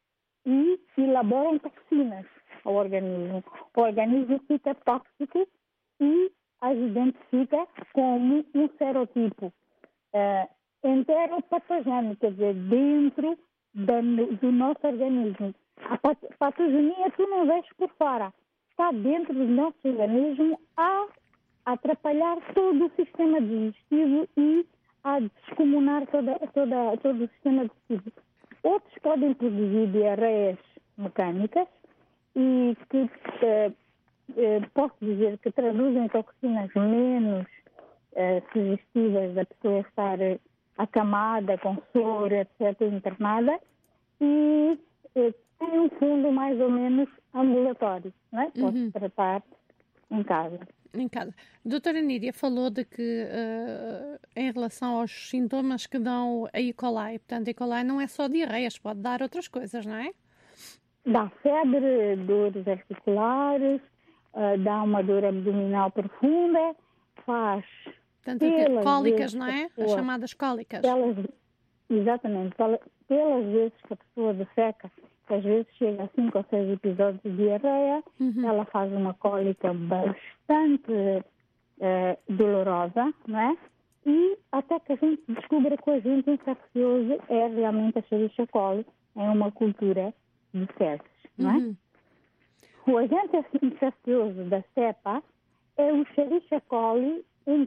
e elaboram toxinas ao organismo. O organismo fica tóxico e as identifica como um serotipo uh, enteropatogénico, quer dizer, dentro da, do nosso organismo. A patogenia tu não vês por fora, está dentro do nosso organismo a atrapalhar todo o sistema digestivo e a descomunar toda, toda, todo o sistema digestivo. Outros podem produzir diarreias mecânicas e que eh, eh, posso dizer que traduzem toxinas menos eh, sugestivas da pessoa estar eh, acamada, com soro, etcétera, internada, e eh, tem um fundo mais ou menos ambulatório, não é? Pode uhum. tratar em casa.
Em casa. Doutora Nídia falou de que, uh, em relação aos sintomas que dão a E. coli, portanto, a E. coli não é só diarreias, pode dar outras coisas, não é?
Dá febre, dores articulares, uh, dá uma dor abdominal profunda, faz...
Portanto, cólicas, não é? Pessoa, as chamadas cólicas.
Pelas, exatamente. Pelas, pelas vezes que a pessoa defeca, que às vezes chega a cinco ou seis episódios de diarreia, uhum. ela faz uma cólica bastante uh, dolorosa, não é? E até que a gente descubra que o agente infeccioso é realmente a Escherichia coli, é uma cultura de fezes, não é? Uhum. O agente infeccioso da cepa é o Escherichia coli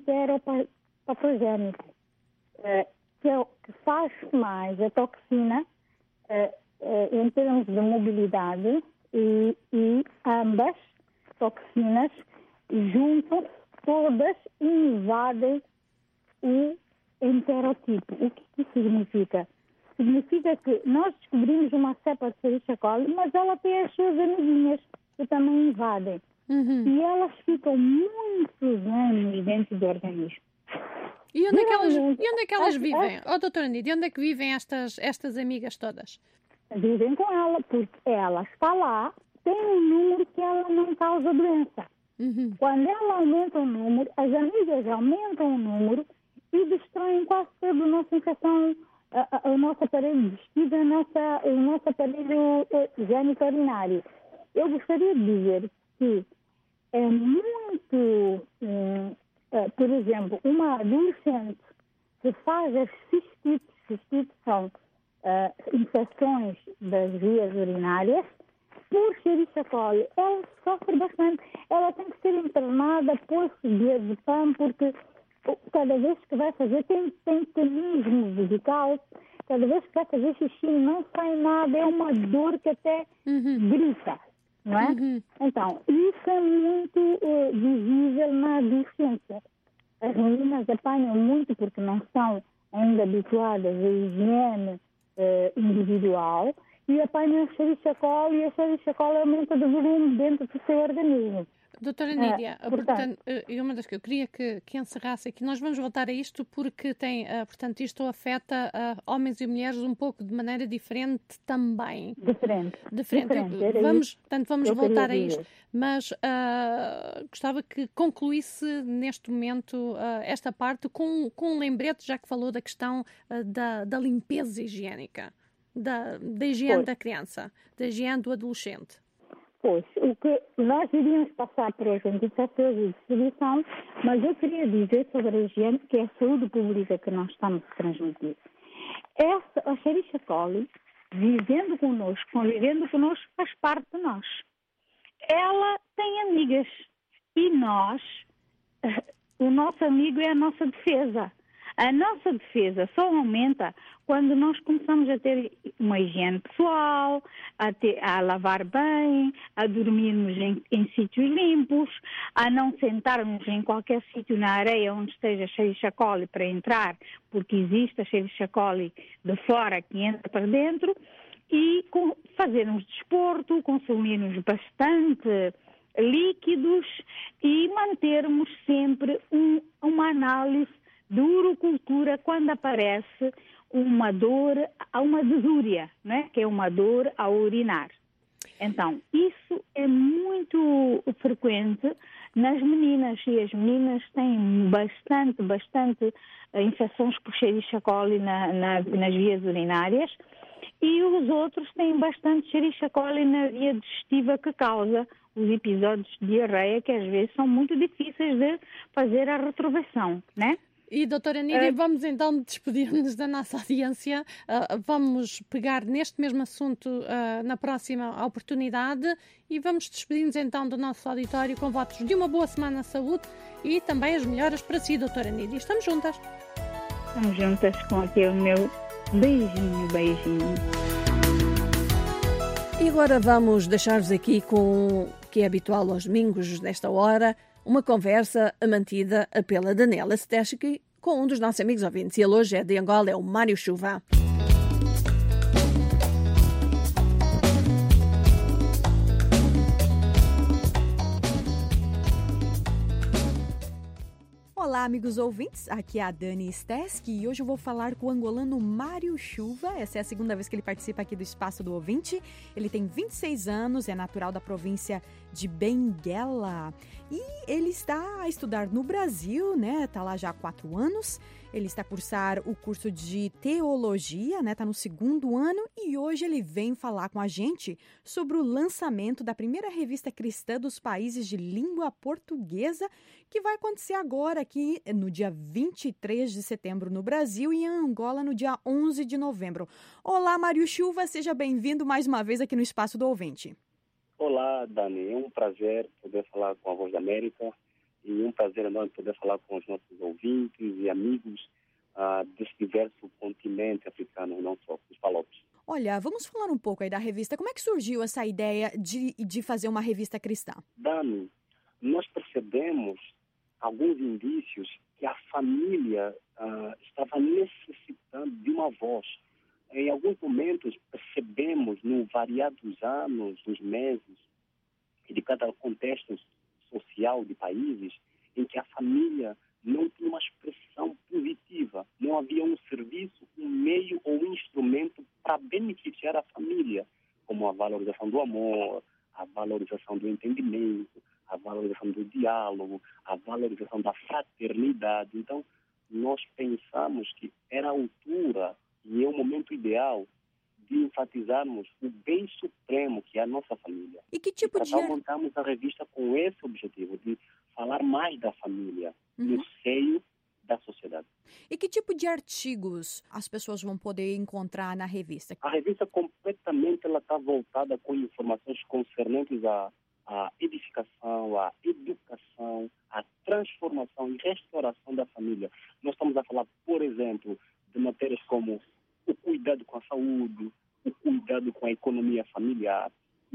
enteropatogénico, uh, que, é, que faz mais a toxina uh, em termos de mobilidade e, e ambas toxinas juntam todas e invadem o enterotipo. O que isso significa? Significa que nós descobrimos uma cepa de Escherichia coli, mas ela tem as suas amiguinhas que também invadem. Uhum. E elas ficam muitos anos dentro do organismo.
E onde é que elas, e onde é que elas vivem? Oh, doutora Nídia, onde é que vivem estas, estas amigas todas?
Vivem com ela, porque ela está lá, tem um número que ela não causa doença. Uhum. Quando ela aumenta o número, as amigas aumentam o número e destroem quase toda a nossa infecção, a, a, o nosso aparelho digestivo, a nossa, o nosso aparelho higiênico urinário. Eu gostaria de dizer que é muito, hum, é, por exemplo, uma adolescente que faz as cistites, cistites são Uh, infecções das vias urinárias, por Escherichia coli, ela sofre bastante. Ela tem que ser internada, pôr-se diazepam, porque cada vez que vai fazer, tem, tem tenismo vesical, cada vez que vai fazer xixi não sai nada, é uma dor que até uhum. grita, não é? Uhum. Então, isso é muito uh, visível na adolescência. as meninas apanham muito porque não estão ainda habituadas à higiene eh, individual e apanham a xerixa-cola e a xerixa-cola aumenta de volume dentro do seu organismo.
Doutora Nídia,
Ah,
portanto,
portanto,
e uma das que eu queria que, que encerrasse aqui, nós vamos voltar a isto porque tem, uh, portanto, isto afeta uh, homens e mulheres um pouco de maneira diferente também.
Diferente.
Diferente.
Diferente. Era
Vamos,
isso
portanto, vamos
que eu
voltar a
queria
isto,
dizer.
mas uh, gostava que concluísse neste momento uh, esta parte com, com um lembrete, já que falou da questão uh, da, da limpeza higiênica, da, da higiene
Pois.
da criança, da higiene do adolescente.
Pois, o que nós iríamos passar para os indicadores de distribuição, mas eu queria dizer sobre a higiene, que é a saúde pública que nós estamos a transmitir. Essa, a Escherichia coli, vivendo connosco, convivendo connosco, faz parte de nós. Ela tem amigas e nós, o nosso amigo é a nossa defesa. A nossa defesa só aumenta quando nós começamos a ter uma higiene pessoal, a, ter, a lavar bem, a dormirmos em, em sítios limpos, a não sentarmos em qualquer sítio na areia onde esteja Escherichia coli para entrar, porque existe a Escherichia coli de fora que entra para dentro, e com, fazermos desporto, consumirmos bastante líquidos e mantermos sempre um, uma análise de urocultura quando aparece uma dor, uma desúria, né? Que é uma dor ao urinar. Então, isso é muito frequente nas meninas e as meninas têm bastante, bastante infecções por Escherichia coli na, na, nas vias urinárias e os outros têm bastante Escherichia coli na via digestiva que causa os episódios de diarreia que às vezes são muito difíceis de fazer a retroversão, né?
E, doutora Nídia,
Uh,
vamos então despedir-nos da nossa audiência. Uh, vamos pegar neste mesmo assunto uh, na próxima oportunidade e vamos despedir-nos então do nosso auditório com votos de uma boa semana de saúde e também as melhoras para si, doutora Nídia. Estamos juntas.
Estamos juntas com aquele meu beijinho, beijinho.
E agora vamos deixar-vos aqui com o que é habitual aos domingos, nesta hora, uma conversa mantida pela Daniela Stechki com um dos nossos amigos ouvintes. E ele hoje é de Angola, é o Mário Chuva.
Olá, amigos ouvintes, aqui é a Dani Stechki e hoje eu vou falar com o angolano Mário Chuva. Essa é a segunda vez que ele participa aqui do Espaço do Ouvinte. Ele tem vinte e seis anos, é natural da província de Benguela e ele está a estudar no Brasil, né? Está lá já há quatro anos. Ele está a cursar o curso de teologia, né? Está no segundo ano e hoje ele vem falar com a gente sobre o lançamento da primeira revista cristã dos países de língua portuguesa, que vai acontecer agora aqui no dia vinte e três de setembro no Brasil e em Angola no dia onze de novembro. Olá, Mário Chuva, seja bem-vindo mais uma vez aqui no Espaço do Ouvinte.
Olá, Dani, é um prazer poder falar com a Voz da América e um prazer enorme poder falar com os nossos ouvintes e amigos uh, desse diverso continente africano, não só os palopes.
Olha, vamos falar um pouco aí da revista. Como é que surgiu essa ideia de, de fazer uma revista cristã?
Dani, nós percebemos alguns indícios que a família uh, estava necessitando de uma voz. Em alguns momentos percebemos, no variar dos anos, dos meses e de cada contexto social de países, em que a família não tinha uma expressão positiva, não havia um serviço, um meio ou um instrumento para beneficiar a família, como a valorização do amor, a valorização do entendimento, a valorização do diálogo, a valorização da fraternidade. Então, nós pensamos que era a altura e é o momento ideal de enfatizarmos o bem supremo que é a nossa família.
E que tipo
e
de...
Então, montamos a revista com esse objetivo, de falar mais da família uhum. no seio da sociedade.
E que tipo de artigos as pessoas vão poder encontrar na revista?
A revista completamente ela está voltada com informações concernentes à, à edificação, à educação, à transformação e restauração da família. Nós estamos a falar, por exemplo, de matérias como o cuidado com a saúde, o cuidado com a economia familiar, o cuidado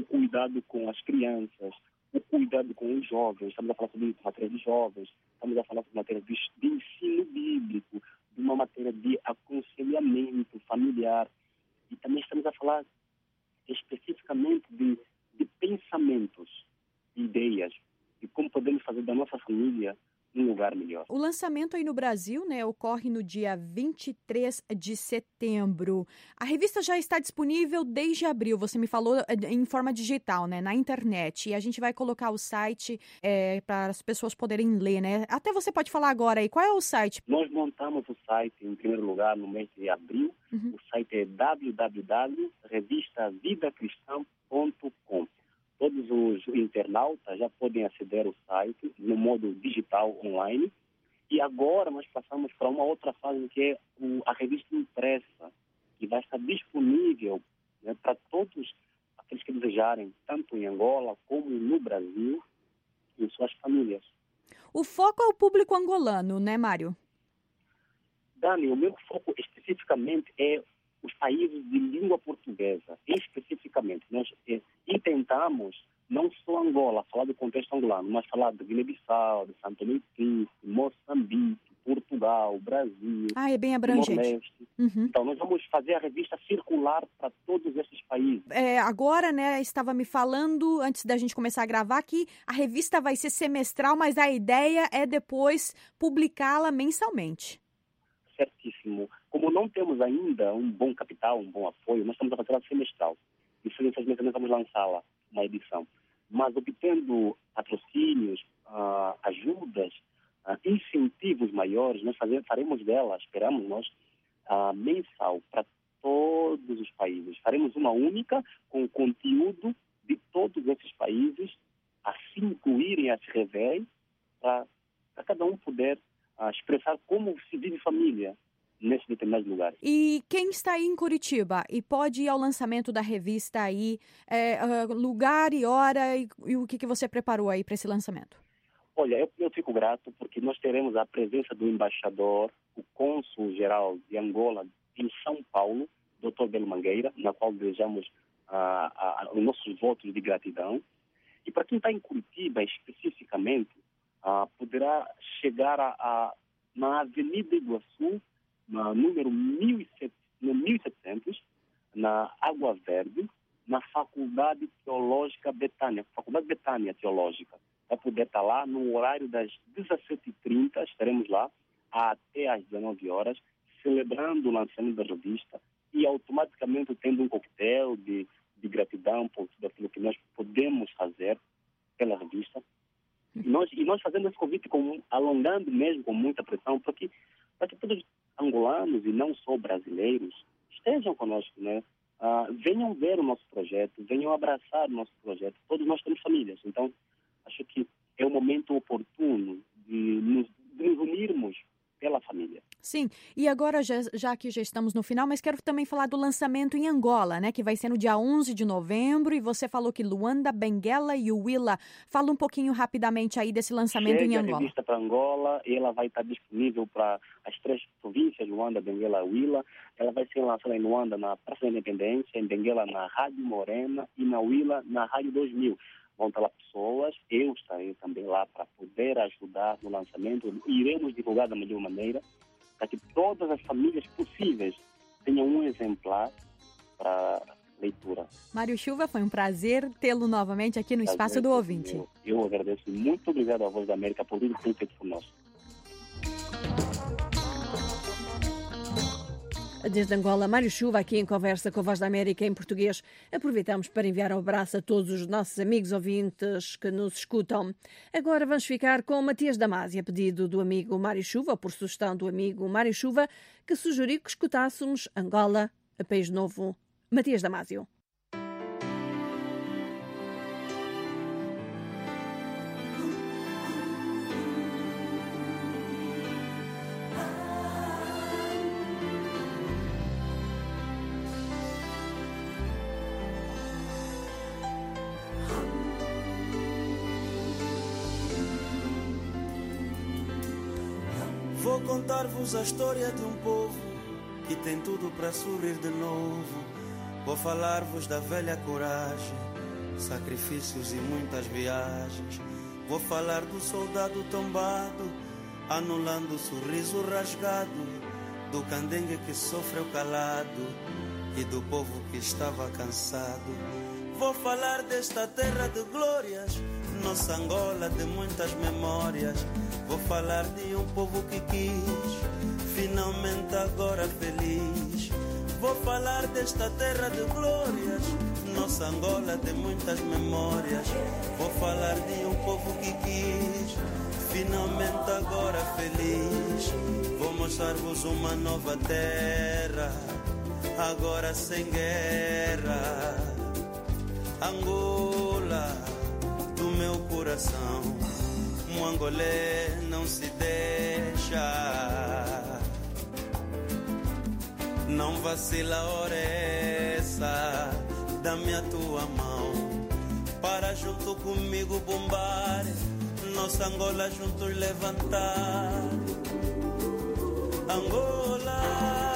cuidado com as crianças, o cuidado com os jovens. Estamos a falar sobre matéria de jovens, estamos a falar sobre matéria de, de ensino bíblico, de uma matéria de aconselhamento familiar. E também estamos a falar especificamente de, de pensamentos, de ideias, de como podemos fazer da nossa família um lugar melhor.
O lançamento aí no Brasil, né, ocorre no dia vinte e três de setembro. A revista já está disponível desde abril, você me falou em forma digital, né, na internet. E a gente vai colocar o site é, para as pessoas poderem ler, né? Até você pode falar agora aí, qual é o site?
Nós montamos o site, em primeiro lugar, no mês de abril. Uhum. O site é w w w ponto revista vida cristã ponto com. Todos os internautas já podem aceder ao site no modo digital, online. E agora nós passamos para uma outra fase, que é a revista impressa, que vai estar disponível, né, para todos aqueles que desejarem, tanto em Angola como no Brasil, e suas famílias.
O foco é o público angolano, né, Mário?
Dani, o meu foco especificamente é os países de língua portuguesa, especificamente. Nós é, intentamos, não só Angola, falar do contexto angolano, mas falar de Guiné-Bissau, de Santo Tomé e Príncipe, Moçambique, Portugal, Brasil,
ah, é bem abrangente.
Uhum. Então, nós vamos fazer a revista circular para todos esses países.
É, agora, né, estava me falando, antes da gente começar a gravar, que a revista vai ser semestral, mas a ideia é depois publicá-la mensalmente.
Certíssimo. Como não temos ainda um bom capital, um bom apoio, nós estamos a fazer a semestral. E, infelizmente, nós vamos lançá-la, uma edição. Mas, obtendo patrocínios, uh, ajudas, uh, incentivos maiores, nós fazer, faremos dela, esperamos nós, uh, mensal para todos os países. Faremos uma única com conteúdo de todos esses países, assim incluírem as revés, para cada um poder uh, expressar como se vive família nesses determinados lugares.
E quem está aí em Curitiba e pode ir ao lançamento da revista aí, é, uh, lugar e hora, e, e o que, que você preparou aí para esse lançamento?
Olha, eu, eu fico grato porque nós teremos a presença do embaixador, o cônsul-geral de Angola em São Paulo, doutor Belo Mangueira, na qual desejamos uh, uh, os nossos votos de gratidão. E para quem está em Curitiba, especificamente, uh, poderá chegar a, a, na Avenida Iguaçu, no número mil e setecentos, na Água Verde, na Faculdade Teológica Betânia, Faculdade Betânia Teológica. Vai poder estar lá no horário das dezessete e trinta, estaremos lá até às dezenove horas, celebrando o lançamento da revista e automaticamente tendo um coquetel de, de gratidão por tudo aquilo que nós podemos fazer pela revista. E nós, e nós fazendo esse convite, com, alongando mesmo com muita pressão, porque para que todos angolanos e não só brasileiros estejam conosco, né? Uh, venham ver o nosso projeto, venham abraçar o nosso projeto. Todos nós temos famílias, então acho que é o momento oportuno de nos, de nos unirmos pela família.
Sim, e agora, já, já que já estamos no final, mas quero também falar do lançamento em Angola, né, que vai ser no dia onze de novembro, e você falou que Luanda, Benguela e Huila. Fala um pouquinho rapidamente aí desse lançamento
Chega
em Angola.
a revista para Angola, e ela vai estar disponível para as três províncias, Luanda, Benguela e Huila. Ela vai ser lançada em Luanda na Praça da Independência, em Benguela na Rádio Morena e na Huila na Rádio dois mil. Vão estar lá pessoas, eu estarei também lá para poder ajudar no lançamento. Iremos divulgar da melhor maneira para que todas as famílias possíveis tenham um exemplar para leitura.
Mário Chuva, foi um prazer tê-lo novamente aqui no
prazer,
Espaço do Ouvinte.
Eu, eu agradeço. Muito obrigado à Voz da América por tudo que tem feito por nós.
Desde Angola, Mário Chuva, aqui em conversa com a Voz da América em português. Aproveitamos para enviar um abraço a todos os nossos amigos ouvintes que nos escutam. Agora vamos ficar com Matias Damasio, a pedido do amigo Mário Chuva, ou por sugestão do amigo Mário Chuva, que sugeriu que escutássemos Angola, a País Novo. Matias Damasio.
Vou contar-vos a história de um povo que tem tudo para sorrir de novo. Vou falar-vos da velha coragem sacrifícios e muitas viagens. Vou falar do soldado tombado, anulando o sorriso rasgado, do candengue que sofreu calado e do povo que estava cansado. Vou falar desta terra de glórias, nossa Angola de muitas memórias. Vou falar de um povo que quis, finalmente agora feliz. Vou falar desta terra de glórias, nossa Angola de muitas memórias. Vou falar de um povo que quis, finalmente agora feliz. Vou mostrar-vos uma nova terra, agora sem guerra. Angola do meu coração, um angolê não se deixa. Não vacila, hora essa, dá-me a tua mão, para junto comigo bombar, nossa Angola juntos levantar. Angola.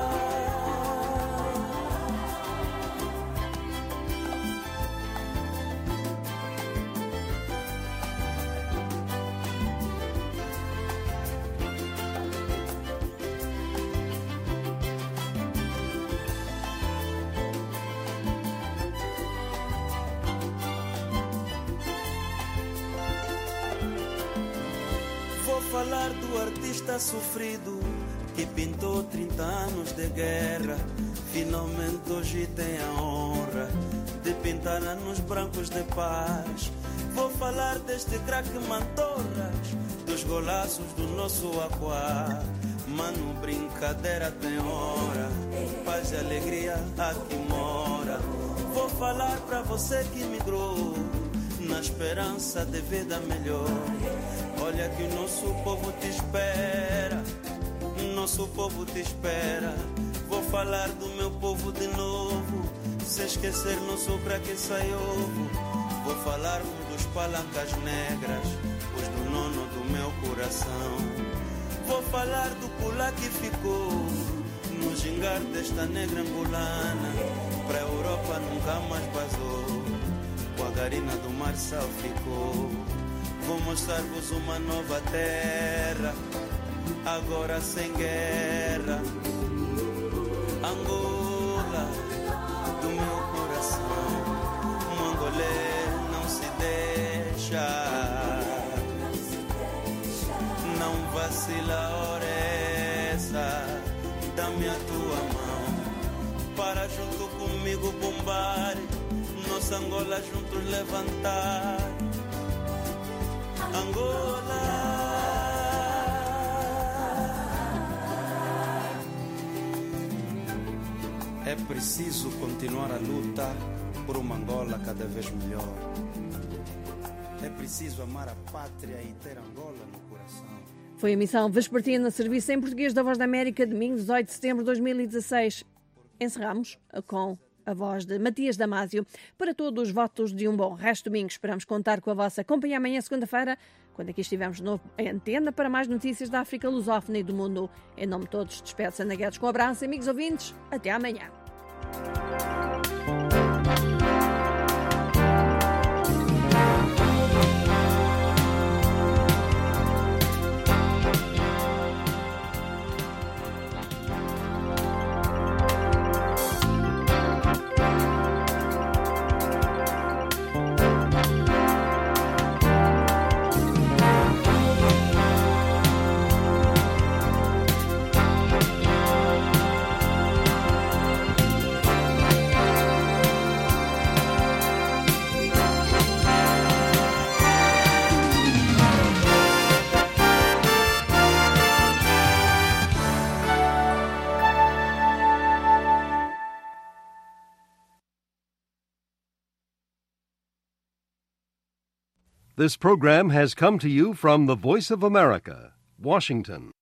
Falar do artista sofrido que pintou trinta anos de guerra. Finalmente hoje tem a honra de pintar anos brancos de paz. Vou falar deste craque Mantorras, dos golaços do nosso Aquá. Mano, brincadeira tem hora, paz e alegria aqui mora. Vou falar pra você que migrou na esperança de vida melhor. Olha que o nosso povo te espera, nosso povo te espera. Vou falar do meu povo de novo, se esquecer não sobra que sai ovo. Vou falar dos palancas negras, os do nono do meu coração. Vou falar do pula que ficou no gingar desta negra angolana. Pra Europa nunca mais vazou, com a garina do Marçal ficou. Vou mostrar-vos uma nova terra, agora sem guerra. Angola do meu coração, um angolê não se deixa. Não vacila, hora essa, dá-me a tua mão, para junto comigo bombar, nossa Angola juntos levantar. Angola. É preciso continuar a luta por uma Angola cada vez melhor. É preciso amar a pátria e ter Angola no coração.
Foi a emissão vespertina, serviço em português da Voz da América, domingo dezoito de setembro de dois mil e dezasseis. Encerramos com a voz de Matias Damasio. Para todos os votos de um bom resto de domingo, esperamos contar com a vossa companhia amanhã, segunda-feira, quando aqui estivermos de novo em antena para mais notícias da África lusófona e do mundo. Em nome de todos, despede-se Ana Guedes com um abraço, amigos ouvintes. Até amanhã.
This program has come to you from the Voice of America, Washington.